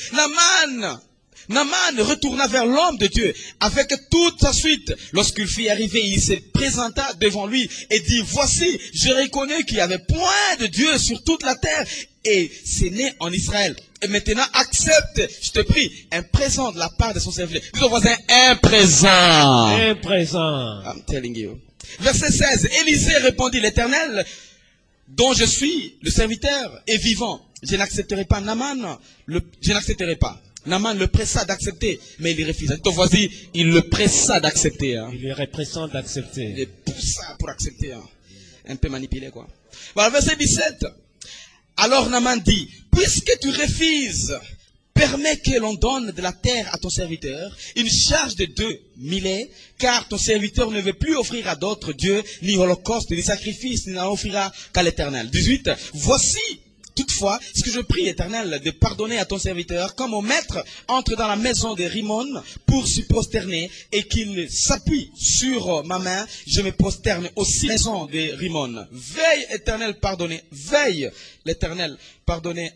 Speaker 2: Naman retourna vers l'homme de Dieu avec toute sa suite. Lorsqu'il fut arrivé, il se présenta devant lui et dit, voici, je reconnais qu'il n'y avait point de Dieu sur toute la terre et c'est né en Israël. Et maintenant, accepte, je te prie, un présent de la part de son serviteur. Dis ton voisin, un présent.
Speaker 3: Un présent.
Speaker 2: I'm telling you. Verset 16. Élisée répondit, l'Éternel, dont je suis le serviteur, est vivant. Je n'accepterai pas Naman, je n'accepterai pas. Naman le pressa d'accepter, mais il refusa. Ton voisin, il le pressa d'accepter. Hein.
Speaker 3: Il est pressant d'accepter.
Speaker 2: Il est poussa pour accepter. Hein. Un peu manipulé, quoi. Voilà, verset 17. Alors Naman dit, puisque tu refuses, permets que l'on donne de la terre à ton serviteur, une charge de 2 millets, car ton serviteur ne veut plus offrir à d'autres dieux, ni holocauste, ni sacrifice, ni n'en offrira qu'à l'Éternel. 18. Voici, toutefois, ce que je prie, Éternel, de pardonner à ton serviteur, comme mon maître entre dans la maison de Rimon pour se prosterner et qu'il s'appuie sur ma main, je me prosterne aussi à la maison de Rimon. Veille, Éternel, pardonner. Veille, l'Éternel, pardonner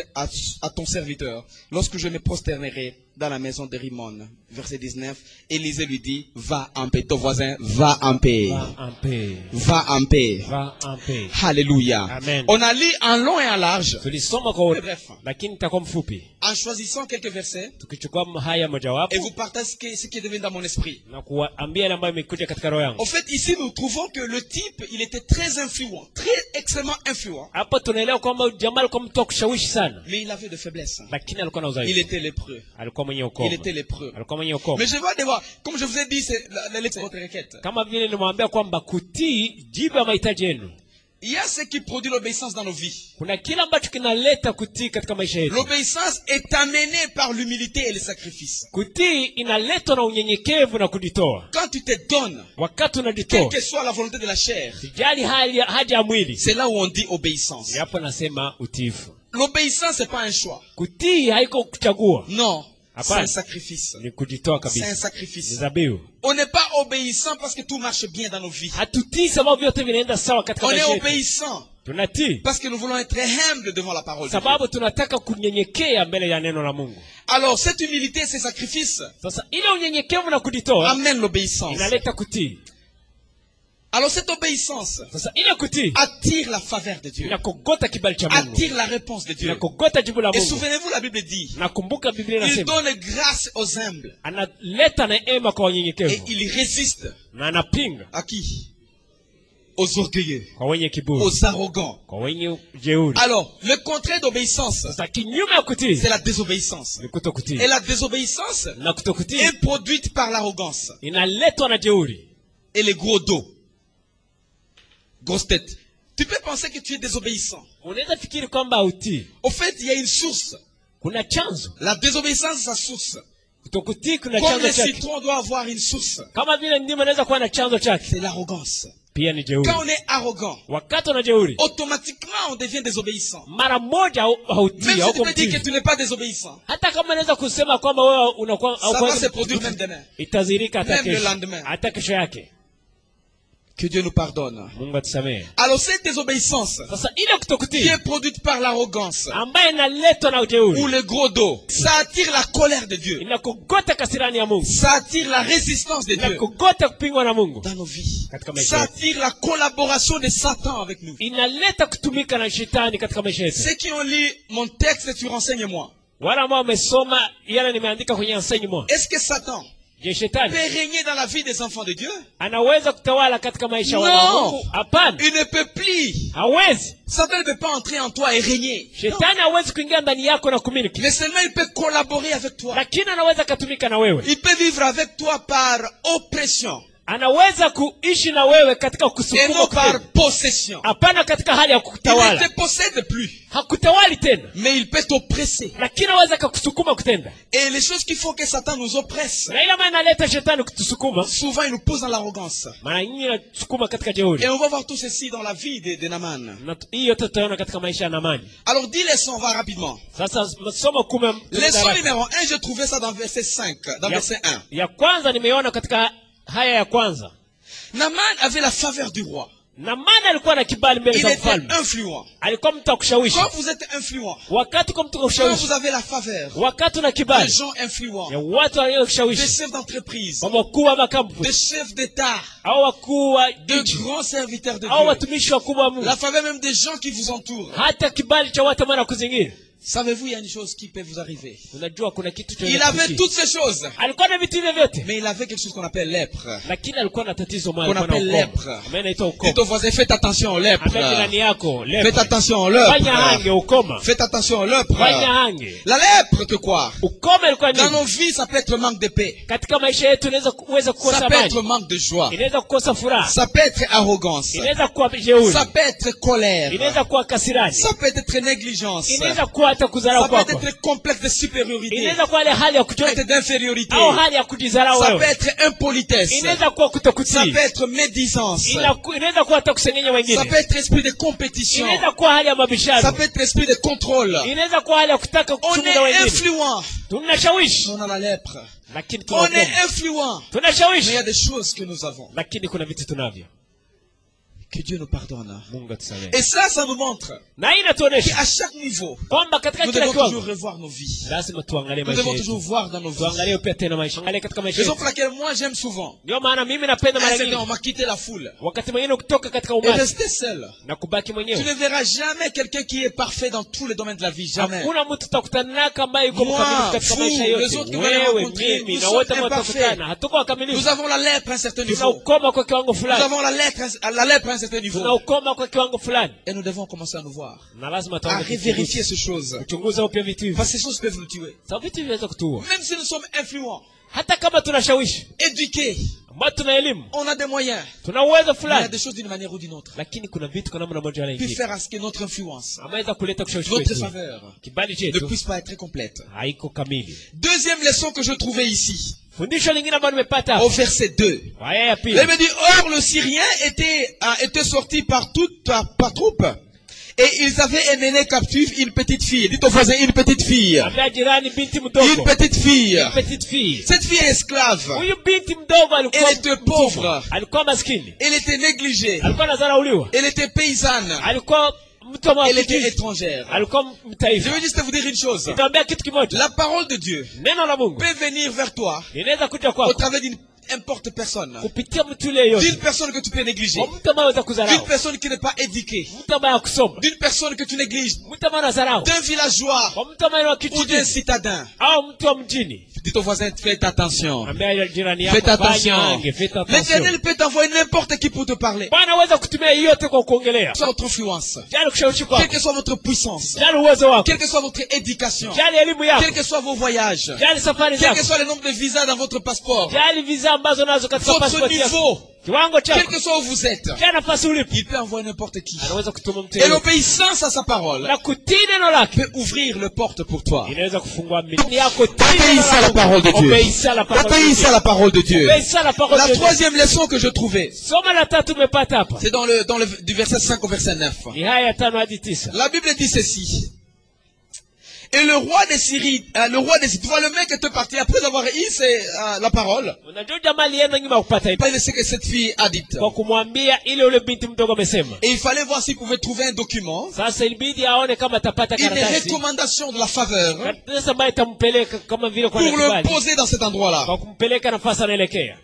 Speaker 2: à ton serviteur lorsque je me prosternerai dans la maison de Rimon. Verset 19. Élisée lui dit, va en paix. Ton voisin, va en paix.
Speaker 3: Va en paix.
Speaker 2: Va en paix.
Speaker 3: Va en paix.
Speaker 2: Alléluia.
Speaker 3: Amen.
Speaker 2: On a lu en long et en large.
Speaker 3: Tulisoma kwa
Speaker 2: Bref.
Speaker 3: lakini nitakuwa mfupi.
Speaker 2: En choisissant quelques versets
Speaker 3: Tukichukua haya mojawapo
Speaker 2: et vous partagez ce qui est devenu dans mon esprit.
Speaker 3: na kuambia yale ambayo imekuja katika roho yangu.
Speaker 2: En fait, ici, nous trouvons que le type, il était très influent, très extrêmement influent,
Speaker 3: Hapa tunaelewa kwamba jamaa alikuwa mtu wa kushawishi sana,
Speaker 2: mais il avait de faiblesses.
Speaker 3: lakini alikuwa na
Speaker 2: Il
Speaker 3: udhaifu.
Speaker 2: était lépreux.
Speaker 3: Alikuwa mwenye
Speaker 2: Il
Speaker 3: ukoma.
Speaker 2: était lépreux.
Speaker 3: Alikuwa mwenye ukoma.
Speaker 2: Mais je vais devoir, comme je vous ai dit, c'est votre requête.
Speaker 3: Kama vile nimwambia kwamba kutii jibu ya mahitaji yenu.
Speaker 2: Il y a ce qui produit l'obéissance dans nos vies.
Speaker 3: Kuna kile ambacho kinaleta kutii katika maisha yetu.
Speaker 2: L'obéissance est amenée par l'humilité et le sacrifice.
Speaker 3: Kutii inaletwa na unyenyekevu na kujitoa.
Speaker 2: Quand tu te donnes,
Speaker 3: Wakati
Speaker 2: quelle
Speaker 3: unajitoa,
Speaker 2: que soit la volonté de la chair,
Speaker 3: sijali haja ya mwili,
Speaker 2: c'est là où on dit obéissance.
Speaker 3: hapo nasema utiifu.
Speaker 2: L'obéissance, c'est pas un choix.
Speaker 3: Kutii haiko kuchagua,
Speaker 2: Non, c'est
Speaker 3: Hapana.
Speaker 2: un sacrifice.
Speaker 3: ni kujitoa
Speaker 2: C'est un
Speaker 3: kabisa. Ni
Speaker 2: sacrifice.
Speaker 3: dhabihu.
Speaker 2: On n'est pas obéissant parce que tout marche bien dans nos vies.
Speaker 3: Hatutii sababu vyote vinaenda sawa katika
Speaker 2: On est
Speaker 3: maisha yetu.
Speaker 2: obéissant
Speaker 3: Tunatii
Speaker 2: parce que nous voulons être humbles devant la parole de Dieu.
Speaker 3: sababu tunataka kunyenyekea mbele ya neno la Mungu.
Speaker 2: Alors, cette humilité, ces sacrifices
Speaker 3: Sasa ile unyenyekevu na kujitoa
Speaker 2: amènent l'obéissance.
Speaker 3: inaleta kutii.
Speaker 2: Alors, cette obéissance
Speaker 3: Sasa ile kutii
Speaker 2: attire la faveur de Dieu,
Speaker 3: inakogota kibali cha Mungu,
Speaker 2: attire la réponse de Dieu.
Speaker 3: inakogota jibu la
Speaker 2: Et
Speaker 3: Mungu.
Speaker 2: souvenez-vous, la Bible dit,
Speaker 3: Nakumbuka Biblia
Speaker 2: il
Speaker 3: inasema
Speaker 2: donne grâce aux humbles
Speaker 3: analeta neema kwa
Speaker 2: et
Speaker 3: wanyenyekevu
Speaker 2: il résiste
Speaker 3: na anapinga
Speaker 2: à qui? Aux orgueilleux,
Speaker 3: kwa wenye kiburi,
Speaker 2: aux arrogants.
Speaker 3: kwa wenye jeuri.
Speaker 2: Alors, le contraire d'obéissance,
Speaker 3: Sasa kinyume ya kutii
Speaker 2: c'est la désobéissance.
Speaker 3: ni kutokutii,
Speaker 2: Et la désobéissance
Speaker 3: na kutokutii
Speaker 2: est produite par l'arrogance
Speaker 3: inaletwa na jeuri
Speaker 2: et les gros dos. Grosse tête. Tu peux penser que tu es désobéissant.
Speaker 3: unaweza fikiri kwamba hautii.
Speaker 2: Au fait, il y a une source.
Speaker 3: Kuna chanzo.
Speaker 2: La désobéissance, sa source.
Speaker 3: Kutokutii kuna
Speaker 2: Comme
Speaker 3: chanzo
Speaker 2: le
Speaker 3: chake.
Speaker 2: citron doit avoir une source.
Speaker 3: Kama vile ndimo inaweza kuwa na chanzo chake,
Speaker 2: C'est l'arrogance.
Speaker 3: pia ni jeuri.
Speaker 2: Quand on est arrogant,
Speaker 3: Wakati una jeuri,
Speaker 2: automatiquement on devient désobéissant.
Speaker 3: mara moja hautii,
Speaker 2: Même si
Speaker 3: hauko
Speaker 2: tu peux dire que
Speaker 3: mtii.
Speaker 2: tu n'es pas désobéissant,
Speaker 3: Hata kama unaweza kusema kwamba wewe unakuwa
Speaker 2: ça va se produire même demain.
Speaker 3: itazirika hata
Speaker 2: Même le
Speaker 3: kesho,
Speaker 2: lendemain.
Speaker 3: hata kesho yake.
Speaker 2: Que Dieu nous pardonne.
Speaker 3: Mungu atusamehe.
Speaker 2: Alors cette désobéissance
Speaker 3: Sasa ile
Speaker 2: qui
Speaker 3: kutokutii
Speaker 2: est produite par l'arrogance
Speaker 3: ambaye inaletwa na
Speaker 2: ou
Speaker 3: ujeuri
Speaker 2: le gros dos, ça attire la colère de Dieu.
Speaker 3: inakogota kasirani ya Mungu,
Speaker 2: Ça attire la résistance de Dieu
Speaker 3: inakogota kupingwa na Mungu
Speaker 2: dans nos vies.
Speaker 3: katika maisha
Speaker 2: Ça
Speaker 3: yetu,
Speaker 2: attire la collaboration de Satan avec nous.
Speaker 3: inaleta kutumika na shetani katika maisha yetu.
Speaker 2: Ceux qui ont lu mon texte, tu renseignes-moi.
Speaker 3: Wale ambao wamesoma yale nimeandika kwenye enseignement,
Speaker 2: Est-ce que Satan
Speaker 3: je shetani
Speaker 2: peut régner dans la vie des enfants de Dieu?
Speaker 3: anaweza kutawala katika maisha ya wana wa
Speaker 2: Non.
Speaker 3: Mungu? Hapana,
Speaker 2: Il ne peut plus.
Speaker 3: hawezi.
Speaker 2: Satan ne peut pas entrer en toi et régner. Non.
Speaker 3: Shetani hawezi kuingia ndani yako na kumiliki,
Speaker 2: Mais seulement il peut collaborer avec toi.
Speaker 3: lakini anaweza katumika na wewe,
Speaker 2: Il peut vivre avec toi par oppression
Speaker 3: anaweza kuishi na wewe katika
Speaker 2: et non
Speaker 3: kusukuma
Speaker 2: par
Speaker 3: kutenda.
Speaker 2: possession.
Speaker 3: Hapana, katika hali ya
Speaker 2: Il ne
Speaker 3: kutawala,
Speaker 2: te possède plus,
Speaker 3: hakutawali tena,
Speaker 2: mais il peut t'oppresser.
Speaker 3: lakini anaweza kakusukuma kutenda.
Speaker 2: Et les choses qui font que Satan nous oppresse,
Speaker 3: Na ile maana inaleta shetani kutusukuma,
Speaker 2: souvent il nous pose dans l'arrogance.
Speaker 3: mara nyingi inatusukuma katika jeuri,
Speaker 2: Et on va voir tout ceci dans la vie de Naaman.
Speaker 3: na hii yote tutaona katika maisha ya Naamani.
Speaker 2: Alors 10 leçons, on va rapidement.
Speaker 3: Sasa masomo kumi.
Speaker 2: Leçon numéro 1, je trouvais ça dans verset 5, dans verset 1.
Speaker 3: Ya kwanza nimeona katika haya ya kwanza,
Speaker 2: Naaman avait la faveur du roi.
Speaker 3: Naamani alikuwa na kibali mbele
Speaker 2: Il
Speaker 3: za
Speaker 2: était
Speaker 3: mfalme,
Speaker 2: influent.
Speaker 3: alikuwa mtu wa kushawishi.
Speaker 2: Quand vous êtes influent,
Speaker 3: Wakati kwa mtu wa
Speaker 2: quand
Speaker 3: kushawishi,
Speaker 2: vous avez la faveur
Speaker 3: wakati una
Speaker 2: des
Speaker 3: kibali
Speaker 2: gens influents,
Speaker 3: ya watu walio
Speaker 2: des
Speaker 3: kushawishi,
Speaker 2: chefs d'entreprise,
Speaker 3: kwa wakuu wa makampuni
Speaker 2: des chefs d'État,
Speaker 3: au wakuu wa
Speaker 2: de
Speaker 3: nchi
Speaker 2: grands serviteurs de
Speaker 3: au
Speaker 2: Dieu,
Speaker 3: watumishi wakubwa wa Mungu,
Speaker 2: la faveur même des gens qui vous entourent.
Speaker 3: hata kibali cha watu ambao wanakuzingira.
Speaker 2: Savez-vous, il y a une chose qui peut vous arriver.
Speaker 3: Unajua kuna kitu cha
Speaker 2: Il avait toutes ces choses,
Speaker 3: alikuwa na vitu hivyo vyote,
Speaker 2: mais il avait quelque chose qu'on appelle lèpre.
Speaker 3: lakini alikuwa na tatizo moja,
Speaker 2: Qu'on
Speaker 3: alikuwa na
Speaker 2: appelle
Speaker 3: ukoma.
Speaker 2: lèpre.
Speaker 3: Ambaye inaitwa
Speaker 2: Dites
Speaker 3: ukoma.
Speaker 2: aux voisins, faites attention aux lèpres.
Speaker 3: Ambaye jirani yako
Speaker 2: Faites
Speaker 3: lepre,
Speaker 2: attention aux
Speaker 3: fanya hange
Speaker 2: lèpres.
Speaker 3: ukoma,
Speaker 2: Faites attention aux lèpres.
Speaker 3: fanya hange.
Speaker 2: La lèpre, que quoi?
Speaker 3: Ukoma ilikuwa
Speaker 2: Dans
Speaker 3: nini?
Speaker 2: nos vies, ça peut être manque de paix.
Speaker 3: Katika maisha yetu inaweza kuweza
Speaker 2: Ça
Speaker 3: kukosa
Speaker 2: peut être
Speaker 3: amani,
Speaker 2: manque de joie.
Speaker 3: inaweza kukosa furaha,
Speaker 2: Ça peut être arrogance.
Speaker 3: inaweza kuwa jeuri,
Speaker 2: Ça peut être colère.
Speaker 3: inaweza kuwa kasirani,
Speaker 2: Ça peut être négligence.
Speaker 3: inaweza kuwa hata kudharau
Speaker 2: Ça peut
Speaker 3: kwako,
Speaker 2: être complexe de supériorité.
Speaker 3: inaweza kuwa ile hali ya
Speaker 2: Ça peut
Speaker 3: kujiona
Speaker 2: être d'infériorité.
Speaker 3: au hali ya kujidharau
Speaker 2: Ça peut
Speaker 3: wewe,
Speaker 2: être impolitesse.
Speaker 3: inaweza kuwa
Speaker 2: Ça
Speaker 3: kutokutii,
Speaker 2: peut être médisance.
Speaker 3: inaweza kuwa hata kusengenya
Speaker 2: Ça
Speaker 3: wengine,
Speaker 2: peut être esprit de compétition.
Speaker 3: inaweza kuwa hali ya
Speaker 2: Ça
Speaker 3: mabishano,
Speaker 2: peut être esprit de contrôle.
Speaker 3: inaweza kuwa hali ya kutaka
Speaker 2: On
Speaker 3: kuchunguza
Speaker 2: est
Speaker 3: wengine.
Speaker 2: influent.
Speaker 3: Tunashawishi
Speaker 2: On a la lèpre.
Speaker 3: lakini
Speaker 2: On est
Speaker 3: tunaokoma,
Speaker 2: influent. Mais il y
Speaker 3: tunashawishi
Speaker 2: a des choses que nous avons.
Speaker 3: lakini kuna vitu tunavyo.
Speaker 2: Que Dieu nous pardonne.
Speaker 3: Mungu atusamehe.
Speaker 2: Et ça nous montre
Speaker 3: Na hii inatuonesha
Speaker 2: qu'à chaque niveau,
Speaker 3: kwamba katika
Speaker 2: nous
Speaker 3: kila
Speaker 2: devons toujours
Speaker 3: kiwango
Speaker 2: revoir nos vies.
Speaker 3: lazima tuangalie
Speaker 2: Nous
Speaker 3: maisha
Speaker 2: devons toujours
Speaker 3: yetu,
Speaker 2: voir dans nos vies.
Speaker 3: tuangalie pia tena maisha, angalie katika maisha
Speaker 2: Raison
Speaker 3: yetu.
Speaker 2: pour laquelle moi j'aime souvent.
Speaker 3: Ndio maana mimi napenda
Speaker 2: À un
Speaker 3: mara
Speaker 2: certain
Speaker 3: nyingi
Speaker 2: moment, on m'a quitté la foule.
Speaker 3: wakati mwingine kutoka katika
Speaker 2: Et
Speaker 3: umati
Speaker 2: rester seul.
Speaker 3: na kubaki
Speaker 2: Tu
Speaker 3: mwenyewe.
Speaker 2: ne verras jamais quelqu'un qui est parfait dans tous les domaines de la vie. Jamais.
Speaker 3: Hakuna mtu tutakutana naye ambaye yuko
Speaker 2: Moi,
Speaker 3: mkamilifu katika
Speaker 2: vous,
Speaker 3: maisha
Speaker 2: les
Speaker 3: yote.
Speaker 2: autres que vous allez
Speaker 3: Wewe,
Speaker 2: rencontrer,
Speaker 3: mimi
Speaker 2: nous
Speaker 3: na
Speaker 2: sommes
Speaker 3: wote ambao
Speaker 2: imparfaits.
Speaker 3: tutakutana hatuko
Speaker 2: Nous
Speaker 3: wakamilifu.
Speaker 2: avons la lèpre à un certain
Speaker 3: Tuna
Speaker 2: niveau.
Speaker 3: ukoma kwa kiwango
Speaker 2: Nous
Speaker 3: fulani,
Speaker 2: avons la lèpre à un certain
Speaker 3: tuna
Speaker 2: niveau.
Speaker 3: ukoma kwa kiwango fulani,
Speaker 2: Et nous devons commencer à nous voir.
Speaker 3: na lazima
Speaker 2: À
Speaker 3: tuangalie
Speaker 2: vérifier ces choses.
Speaker 3: kuchunguza upya vitu hivi,
Speaker 2: Parce que ces choses peuvent nous tuer.
Speaker 3: sababu vitu vinaweza kutuua.
Speaker 2: Même si nous sommes influents,
Speaker 3: Hata kama tunashawishi,
Speaker 2: éduqués,
Speaker 3: ambao tuna elimu,
Speaker 2: on a des moyens.
Speaker 3: tuna uwezo
Speaker 2: Mais il y a
Speaker 3: fulani,
Speaker 2: des choses d'une manière ou d'une autre
Speaker 3: lakini kuna vitu kwa namna moja wala
Speaker 2: qui
Speaker 3: nyingine
Speaker 2: faire à ce que notre influence,
Speaker 3: ameweza kuleta kushawishi
Speaker 2: notre
Speaker 3: kwetu,
Speaker 2: faveur,
Speaker 3: kibali
Speaker 2: ne
Speaker 3: chetu
Speaker 2: puisse pas être complète.
Speaker 3: haiko kamili.
Speaker 2: Deuxième leçon que je trouvais ici,
Speaker 3: Fundisho lingine ambalo nimepata
Speaker 2: au
Speaker 3: hapa
Speaker 2: verset 2.
Speaker 3: kwa aya ya pili,
Speaker 2: Il me dit, or le Syrien était sorti par troupe, et ils avaient emmené captive une petite fille. Dites au voisin, une petite fille.
Speaker 3: ambia jirani binti
Speaker 2: Une
Speaker 3: mdogo,
Speaker 2: petite fille.
Speaker 3: petite fille.
Speaker 2: Cette fille est esclave.
Speaker 3: Huyu binti mdogo alikuwa
Speaker 2: Elle était pauvre.
Speaker 3: alikuwa maskini,
Speaker 2: Elle était négligée.
Speaker 3: alikuwa anadharauliwa,
Speaker 2: Elle était paysanne.
Speaker 3: alikuwa mtu wa
Speaker 2: Elle était
Speaker 3: mafikiri,
Speaker 2: étrangère.
Speaker 3: alikuwa
Speaker 2: Je
Speaker 3: mtaifa.
Speaker 2: veux juste vous dire une chose.
Speaker 3: Nitaambia kitu kimoja,
Speaker 2: La parole de Dieu
Speaker 3: neno la Mungu
Speaker 2: peut venir vers toi
Speaker 3: inaweza kuja
Speaker 2: au
Speaker 3: kwako
Speaker 2: travers d'une importe personne.
Speaker 3: kupitia mtu yule yote,
Speaker 2: D'une personne que tu peux négliger.
Speaker 3: kwa mtu ambaye anaweza
Speaker 2: D'une
Speaker 3: kudharau,
Speaker 2: personne qui n'est pas éduquée.
Speaker 3: mtu ambaye hakusoma,
Speaker 2: D'une personne que tu négliges.
Speaker 3: mtu ambaye anadharau,
Speaker 2: D'un villageois
Speaker 3: kwa mtu ambaye ni wa
Speaker 2: ou d'un
Speaker 3: kijijini
Speaker 2: citadin.
Speaker 3: au mtu wa mjini.
Speaker 2: Dites au voisin, faites attention.
Speaker 3: Ambia jirani
Speaker 2: Faites
Speaker 3: yako,
Speaker 2: attention.
Speaker 3: fanya hange, faites attention.
Speaker 2: L'Éternel peut t'envoyer n'importe qui pour te parler.
Speaker 3: Bwana anaweza kutumia yote kwa kuongelea.
Speaker 2: Soit votre influence.
Speaker 3: Jali kushawishi
Speaker 2: Quelle
Speaker 3: kwako,
Speaker 2: que soit votre puissance.
Speaker 3: jali uwezo wako,
Speaker 2: Quelle que soit votre éducation.
Speaker 3: jali elimu yako,
Speaker 2: Quels que soient vos voyages.
Speaker 3: jali safari
Speaker 2: Quel que
Speaker 3: zako,
Speaker 2: soit le nombre de visas dans votre passeport.
Speaker 3: jali visa ambazo nazo katika
Speaker 2: Votre
Speaker 3: passport yako,
Speaker 2: niveau.
Speaker 3: kiwango
Speaker 2: Quel
Speaker 3: chako,
Speaker 2: que soit où vous êtes.
Speaker 3: jali nafasi ulipo,
Speaker 2: Il peut envoyer n'importe qui.
Speaker 3: anaweza kutuma mtu
Speaker 2: Et
Speaker 3: yeyote.
Speaker 2: l'obéissance à sa parole
Speaker 3: Na kutii neno lake
Speaker 2: peut ouvrir le porte pour toi.
Speaker 3: inaweza kufungua milango yako. Tii neno
Speaker 2: Obéissez à la
Speaker 3: lake.
Speaker 2: parole de Dieu.
Speaker 3: Obéissez à la parole de
Speaker 2: Obéissez
Speaker 3: Dieu.
Speaker 2: à la parole de Dieu.
Speaker 3: Obéissez à la parole
Speaker 2: La
Speaker 3: de Dieu.
Speaker 2: troisième leçon que je trouvais,
Speaker 3: Soma la tatu umepata hapa,
Speaker 2: c'est du verset 5 au verset 9.
Speaker 3: ni haya ya 5 hadi 9.
Speaker 2: La Bible dit ceci. Et le roi des Syrie, tu vois le mec était parti après avoir eu la parole.
Speaker 3: Unajua jamaa alienda nyuma kupata
Speaker 2: Il parlait de ce que cette fille a dit.
Speaker 3: kwa kumwambia ile ule binti mdogo amesema.
Speaker 2: Et il fallait voir s'il pouvait trouver un document.
Speaker 3: Sasa ilibidi aone kama atapata
Speaker 2: Une
Speaker 3: karatasi.
Speaker 2: recommandation de la faveur.
Speaker 3: Sasa ambaye itampeleka kama vile kwa
Speaker 2: Pour le
Speaker 3: kibali.
Speaker 2: poser dans cet endroit-là.
Speaker 3: Kwa kumpeleka nafasi anaelekea.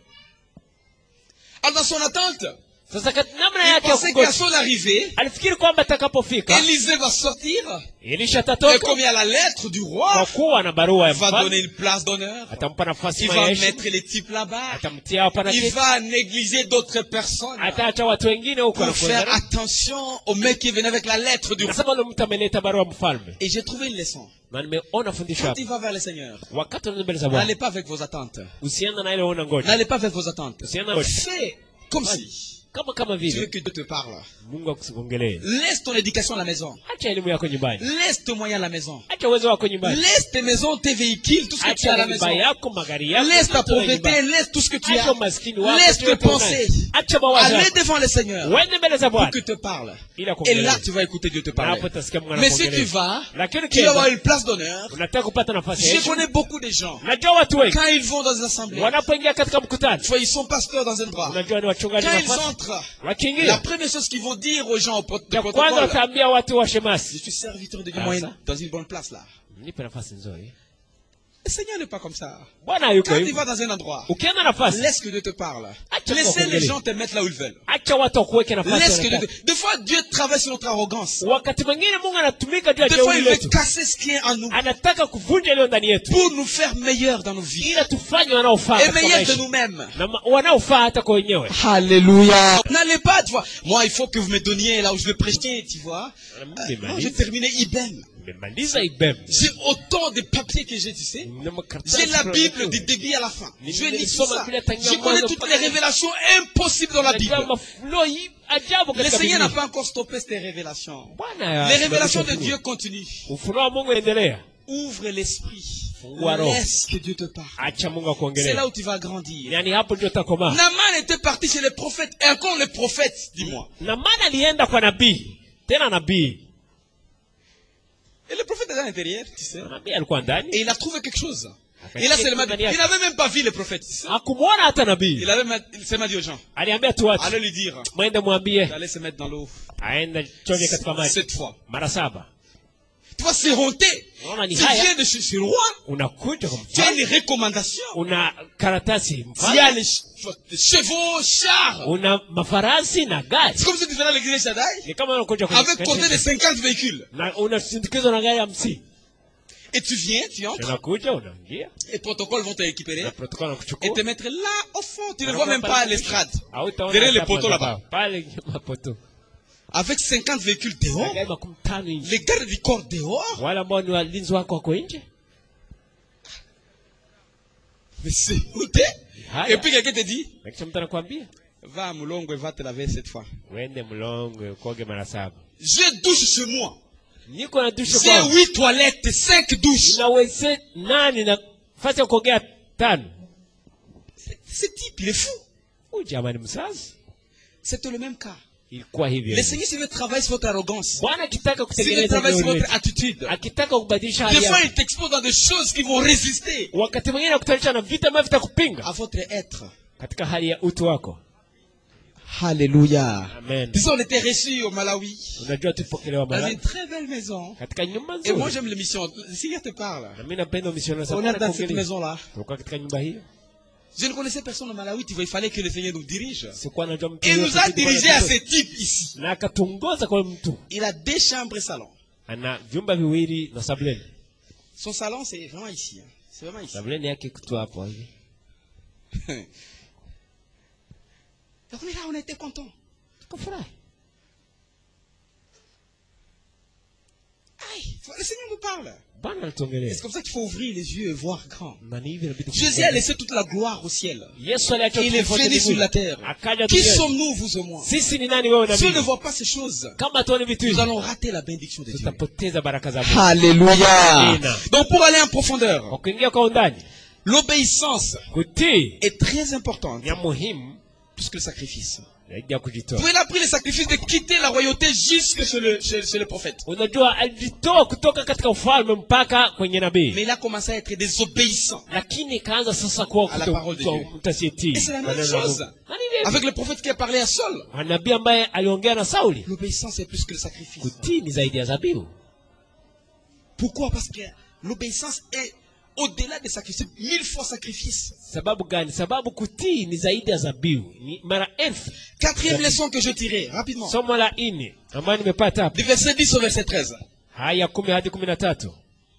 Speaker 2: Alors dans son attente,
Speaker 3: Sasa namna
Speaker 2: il
Speaker 3: yake ya
Speaker 2: pensait qu'à
Speaker 3: kungoja.
Speaker 2: son arrivée,
Speaker 3: Alifikiri kwamba atakapofika
Speaker 2: Élisée va sortir.
Speaker 3: Elisha
Speaker 2: Et
Speaker 3: atatoka
Speaker 2: comme il y a la lettre du
Speaker 3: kwa
Speaker 2: roi,
Speaker 3: kuwa na barua ya
Speaker 2: il va donner
Speaker 3: mfalme,
Speaker 2: une place d'honneur.
Speaker 3: atampa nafasi
Speaker 2: Il va
Speaker 3: maisha,
Speaker 2: mettre les types là-bas.
Speaker 3: atamtia hapa na
Speaker 2: Il
Speaker 3: kiti,
Speaker 2: va négliger d'autres personnes
Speaker 3: ataacha watu wengine huko na
Speaker 2: pour faire
Speaker 3: kuendelea.
Speaker 2: attention au mec qui venait avec la lettre du roi.
Speaker 3: Nasema ule mtu ameleta barua ya mfalme.
Speaker 2: Et j'ai trouvé une leçon.
Speaker 3: Na nimeona fundisho
Speaker 2: Quand
Speaker 3: hapa.
Speaker 2: il va vers le Seigneur,
Speaker 3: Wakati unaenda mbele za Bwana,
Speaker 2: n'allez pas avec vos attentes.
Speaker 3: usiende na ile una ngoja.
Speaker 2: N'allez pas avec vos attentes.
Speaker 3: Usiende na
Speaker 2: Fais comme si
Speaker 3: kama
Speaker 2: tu veux
Speaker 3: vile
Speaker 2: que Dieu te parle.
Speaker 3: Mungu akusigongelee.
Speaker 2: Laisse ton éducation à la maison.
Speaker 3: Acha elimu yako nyumbani.
Speaker 2: Laisse tes moyens à la maison.
Speaker 3: Acha uwezo wako nyumbani.
Speaker 2: Laisse tes maisons, tes véhicules, tout ce que tu as à
Speaker 3: Acha
Speaker 2: la maison.
Speaker 3: nyumba yako, magari yako.
Speaker 2: Laisse ta
Speaker 3: yote ya
Speaker 2: pauvreté,
Speaker 3: nyumbani.
Speaker 2: laisse tout ce que tu
Speaker 3: Acha
Speaker 2: as.
Speaker 3: umaskini wako.
Speaker 2: Laisse
Speaker 3: yote
Speaker 2: tes
Speaker 3: unayo.
Speaker 2: pensées.
Speaker 3: Acha mawazo
Speaker 2: Allez
Speaker 3: yako.
Speaker 2: devant le Seigneur
Speaker 3: Uende mbele za
Speaker 2: pour
Speaker 3: Bwana.
Speaker 2: que te parle.
Speaker 3: Ila
Speaker 2: Et
Speaker 3: kuongelea.
Speaker 2: là, tu vas écouter Dieu te
Speaker 3: Na
Speaker 2: parler.
Speaker 3: hapo utasikia Mungu
Speaker 2: Mais si tu
Speaker 3: anakuongelea.
Speaker 2: vas,
Speaker 3: Lakini
Speaker 2: tu vas avoir
Speaker 3: kienda,
Speaker 2: une place d'honneur.
Speaker 3: unataka kupata nafasi ya
Speaker 2: Je
Speaker 3: heshima.
Speaker 2: connais beaucoup de gens.
Speaker 3: Najua watu wengi
Speaker 2: Quand ils vont dans une assemblée,
Speaker 3: wanapoingia katika mkutano,
Speaker 2: tu vois, ils sont pasteurs dans un endroit.
Speaker 3: unajua ni wachungaji
Speaker 2: Quand ils
Speaker 3: nafasi.
Speaker 2: entrent, la
Speaker 3: Wakiingia,
Speaker 2: première chose qu'ils vont dire aux gens au
Speaker 3: ya kwanza
Speaker 2: protocole,
Speaker 3: wataambia watu wa
Speaker 2: je
Speaker 3: shemasi,
Speaker 2: suis serviteur de Dieu
Speaker 3: Ah,
Speaker 2: moyen
Speaker 3: ça?
Speaker 2: dans une bonne place là.
Speaker 3: nipe nafasi nzuri.
Speaker 2: Le Seigneur n'est pas comme ça.
Speaker 3: Bwana yuko
Speaker 2: Quand tu
Speaker 3: hivyo.
Speaker 2: vas dans un endroit,
Speaker 3: Ukienda nafasi,
Speaker 2: laisse que Dieu te parle.
Speaker 3: Acha
Speaker 2: Laissez les
Speaker 3: kuongelea.
Speaker 2: gens te mettre là où ils veulent.
Speaker 3: acha watu wakuweke nafasi.
Speaker 2: Laisse que Dieu
Speaker 3: wanataka.
Speaker 2: te... Des fois, Dieu travaille sur notre arrogance.
Speaker 3: Wakati mwingine Mungu anatumika juu ya
Speaker 2: Des fois,
Speaker 3: jeuri
Speaker 2: il veut
Speaker 3: letu.
Speaker 2: casser ce qui est en nous
Speaker 3: Anataka kuvunja ile ndani yetu
Speaker 2: pour nous faire meilleurs dans nos vies.
Speaker 3: ili tufanye wanaofaa
Speaker 2: Et
Speaker 3: katika
Speaker 2: meilleurs de
Speaker 3: maisha.
Speaker 2: nous-mêmes.
Speaker 3: Na wanaofaa hata kwa wenyewe.
Speaker 2: Alléluia. N'allez pas, tu vois. Moi, il faut que vous me donniez là où je vais prêcher, tu vois. Moi, j'ai terminé IBM.
Speaker 3: Nimemaliza IBM.
Speaker 2: J'ai autant de papiers que j'ai, tu sais. J'ai la Bible du début à la fin. Je lis tout ça. Je connais toutes les révélations impossibles dans la Bible. Le Seigneur n'a pas encore stoppé ces révélations. Les révélations de Dieu continuent.
Speaker 3: Ufunuo wa Mungu endelea.
Speaker 2: Ouvre l'esprit.
Speaker 3: Fungua roho.
Speaker 2: Laisse que Dieu te parle.
Speaker 3: Acha Mungu
Speaker 2: C'est
Speaker 3: akuongelee.
Speaker 2: là où tu vas grandir.
Speaker 3: Yaani hapo ndio utakomaa.
Speaker 2: Naaman était parti chez les prophètes. Et encore les prophètes, dis-moi.
Speaker 3: Na maana alienda kwa nabii. Tena nabii.
Speaker 2: Et le prophète était à l'intérieur, tu sais.
Speaker 3: Nabii alikuwa ndani.
Speaker 2: Et il a trouvé quelque chose. Et là, c'est le mari. Il n'avait même pas vu les prophètes.
Speaker 3: Hakumwona hata nabii.
Speaker 2: Il avait seulement dit aux gens,
Speaker 3: Aliambia tu watu,
Speaker 2: allez lui dire,
Speaker 3: mwende mwambie
Speaker 2: d'aller se mettre dans l'eau.
Speaker 3: aende choje katika maji
Speaker 2: 7 fois.
Speaker 3: mara 7.
Speaker 2: Tu vois, c'est honté.
Speaker 3: Unaona ni
Speaker 2: Tu
Speaker 3: haya.
Speaker 2: viens de chez le roi.
Speaker 3: Unakuja kwa
Speaker 2: Tu as
Speaker 3: mfalme.
Speaker 2: une recommandation.
Speaker 3: Una karatasi
Speaker 2: Tu as
Speaker 3: mfalme.
Speaker 2: les chevaux, chars.
Speaker 3: Una mafarasi na gari.
Speaker 2: C'est comme si tu venais à l'église Shaddai
Speaker 3: Ni kama unakuja kwa
Speaker 2: avec compté de 50 véhicules.
Speaker 3: na unasindikizwa na gari 50.
Speaker 2: Et tu viens, tu entres.
Speaker 3: Unakuja unaingia.
Speaker 2: Les protocoles vont te récupérer
Speaker 3: Na protokoli
Speaker 2: et
Speaker 3: nakuchukua.
Speaker 2: te mettre là au fond. Tu ne vois même pas l'estrade.
Speaker 3: Hautaona
Speaker 2: Derrière les
Speaker 3: hata
Speaker 2: poteaux là-bas.
Speaker 3: Pale mapoto.
Speaker 2: Avec 50 véhicules dehors.
Speaker 3: Gari 15 nje.
Speaker 2: Les gardes du corps dehors.
Speaker 3: Wale ambao ni walinzi wako wako nje.
Speaker 2: Mais c'est honté.
Speaker 3: Haya.
Speaker 2: Et puis quelqu'un te dit,
Speaker 3: Na kisha mtu anakuambia,
Speaker 2: va à Moulongo et va te laver cette fois.
Speaker 3: uende mlongo ukoge mara 7.
Speaker 2: Je douche chez moi.
Speaker 3: Niko na dusha
Speaker 2: J'ai
Speaker 3: kwa.
Speaker 2: 8 toilettes, 5 douches.
Speaker 3: Naweze nani na fasi ya kuogea 5.
Speaker 2: Ce type, il est fou.
Speaker 3: Huyu jamani msazi.
Speaker 2: C'était le même cas.
Speaker 3: Ilikuwa hivyo.
Speaker 2: Le Seigneur, s'il veut travailler sur votre arrogance,
Speaker 3: Bwana akitaka
Speaker 2: s'il veut
Speaker 3: kutengeneza
Speaker 2: travailler sur
Speaker 3: jeuri
Speaker 2: votre
Speaker 3: letu,
Speaker 2: attitude,
Speaker 3: akitaka kubadilisha
Speaker 2: des
Speaker 3: hali
Speaker 2: fois,
Speaker 3: yako,
Speaker 2: il t'expose dans des choses qui vont résister
Speaker 3: wakati mwingine akutanisha na vita ambavyo vitakupinga
Speaker 2: à votre être.
Speaker 3: katika hali ya utu wako.
Speaker 2: Alléluia.
Speaker 3: Amen.
Speaker 2: Disons, on était reçus au Malawi,
Speaker 3: Unajua tupokelewa
Speaker 2: dans une
Speaker 3: Malawi
Speaker 2: très belle maison.
Speaker 3: katika nyumba
Speaker 2: Et moi,
Speaker 3: nzuri.
Speaker 2: j'aime l'émission. Le Seigneur te parle.
Speaker 3: Na mimi napenda missionary
Speaker 2: On
Speaker 3: sana
Speaker 2: est dans cette
Speaker 3: kuongelea.
Speaker 2: maison-là.
Speaker 3: Tulikuwa katika nyumba hiyo.
Speaker 2: Je ne connaissais personne au Malawi. Tu vois, il fallait que le Seigneur nous dirige.
Speaker 3: Sikuwa najua mtu
Speaker 2: Et il
Speaker 3: yote
Speaker 2: nous a
Speaker 3: kitu kwa
Speaker 2: dirigés à
Speaker 3: nafasi.
Speaker 2: ce type ici.
Speaker 3: Na akatungoza kwa mtu.
Speaker 2: Il a 2 chambres et salon.
Speaker 3: Ana vyumba viwili na sebuleni.
Speaker 2: Son salon, c'est vraiment ici. Hein. C'est vraiment ici.
Speaker 3: Sebuleni yake kitu hapo hivi.
Speaker 2: Donc là, on était contents.
Speaker 3: Tukafurahi.
Speaker 2: Aïe, le Seigneur nous parle.
Speaker 3: Bwana alituongelea.
Speaker 2: C'est comme ça qu'il faut ouvrir les yeux et voir grand.
Speaker 3: Na ni hivi inabidi
Speaker 2: Jésus a laissé toute la gloire au ciel.
Speaker 3: Yesu aliacha
Speaker 2: Et il est
Speaker 3: utukufu
Speaker 2: venu
Speaker 3: wote
Speaker 2: sur la
Speaker 3: mbinguni.
Speaker 2: terre.
Speaker 3: Akaja
Speaker 2: Qui
Speaker 3: duniani.
Speaker 2: sommes-nous, vous et moi?
Speaker 3: Sisi ni nani wewe na
Speaker 2: Si on ne
Speaker 3: mimi?
Speaker 2: voit pas ces choses,
Speaker 3: Kama tuone vitu
Speaker 2: nous
Speaker 3: hivi,
Speaker 2: allons rater la bénédiction de Dieu.
Speaker 3: tutapoteza baraka za Mungu.
Speaker 2: Alléluia.
Speaker 3: Amen.
Speaker 2: Donc pour aller en profondeur,
Speaker 3: Kwa kuingia kwa undani,
Speaker 2: l'obéissance
Speaker 3: kutii
Speaker 2: est très importante
Speaker 3: ni ya muhimu
Speaker 2: plus que le sacrifice.
Speaker 3: zaidi ya kujitoa.
Speaker 2: Puis il a pris le sacrifice de quitter la royauté jusque chez le prophète.
Speaker 3: Unajua alijitoa kutoka katika ufalme mpaka kwenye nabii.
Speaker 2: Mais il a commencé à être désobéissant.
Speaker 3: Lakini kaanza sasa kuwa
Speaker 2: À la parole de Dieu.
Speaker 3: mtasieti.
Speaker 2: Et c'est la même chose avec le prophète qui a parlé à Saul.
Speaker 3: Nabii ambaye aliongea na Sauli.
Speaker 2: L'obéissance est plus que le sacrifice.
Speaker 3: Kutii ni zaidi ya dhabihu.
Speaker 2: Pourquoi? Parce que l'obéissance est au-delà des sacrifices, 1000 fois sacrifice.
Speaker 3: Sababu gani? Sababu kutii ni zaidi ya dhabihu. Ni mara elfu.
Speaker 2: Quatrième leçon que je tirais, rapidement.
Speaker 3: Somo la 4 ambayo nimepata hapa.
Speaker 2: Du verset 10 au verset 13.
Speaker 3: Haya 10 hadi 13.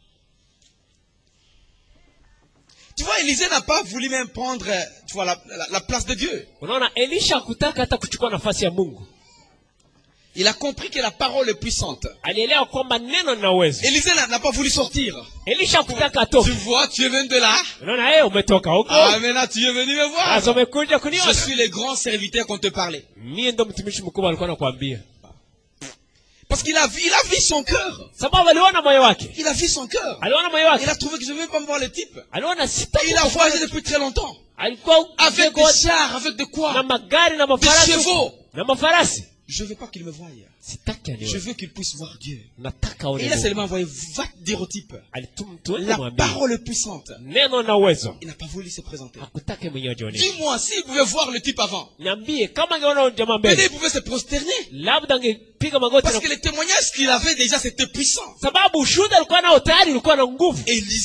Speaker 2: Tu vois, Élisée n'a pas voulu même prendre, tu vois, la place de Dieu.
Speaker 3: Unaona Elisha hakutaka hata kuchukua nafasi ya Mungu.
Speaker 2: Il a compris que la parole est puissante.
Speaker 3: Alielewa kwamba neno lina uwezo.
Speaker 2: Élisée n'a pas voulu sortir.
Speaker 3: Elisha hakutaka
Speaker 2: Tu
Speaker 3: atoke.
Speaker 2: vois, tu es venu de là.
Speaker 3: Unaona umetoka huko.
Speaker 2: Ah, maintenant tu es venu me voir.
Speaker 3: Sasa umekuja
Speaker 2: Je
Speaker 3: kuniona.
Speaker 2: suis le grand serviteur qu'on te parlait.
Speaker 3: Mimi ndo mtumishi mkubwa alikuwa anakuambia.
Speaker 2: Parce qu'il a vu son cœur.
Speaker 3: Sababu aliona moyo wake.
Speaker 2: Il a vu son cœur.
Speaker 3: Aliona moyo wake.
Speaker 2: Il a trouvé que je ne veux pas me voir le type.
Speaker 3: Aliona sitaki.
Speaker 2: Et il a voyagé depuis très longtemps.
Speaker 3: Alikuwa
Speaker 2: Avec des chars, avec de
Speaker 3: na
Speaker 2: quoi?
Speaker 3: magari na
Speaker 2: Des
Speaker 3: mafarasi.
Speaker 2: chevaux.
Speaker 3: Na mafarasi.
Speaker 2: Je ne veux pas qu'il me voie.
Speaker 3: Sitaki
Speaker 2: Je
Speaker 3: anione.
Speaker 2: veux qu'il puisse voir Dieu.
Speaker 3: Nataka
Speaker 2: Et
Speaker 3: aone.
Speaker 2: il a
Speaker 3: Mungu.
Speaker 2: seulement envoyé, va dire au type.
Speaker 3: Alituma mtu wake
Speaker 2: La
Speaker 3: mwambie.
Speaker 2: parole est puissante.
Speaker 3: Neno na uwezo.
Speaker 2: Il n'a pas voulu se présenter.
Speaker 3: Hakutaka mwenyewe ajione.
Speaker 2: Dis-moi, s'il pouvait voir le type avant,
Speaker 3: Niambie kama angeona jamaa
Speaker 2: peut-être
Speaker 3: mbele.
Speaker 2: il pouvait se prosterner.
Speaker 3: Labda angepiga magoti
Speaker 2: Parce
Speaker 3: na
Speaker 2: que les témoignages qu'il avait déjà, c'était puissant.
Speaker 3: sababu ushuhuda alikuwa nao tayari ulikuwa na nguvu.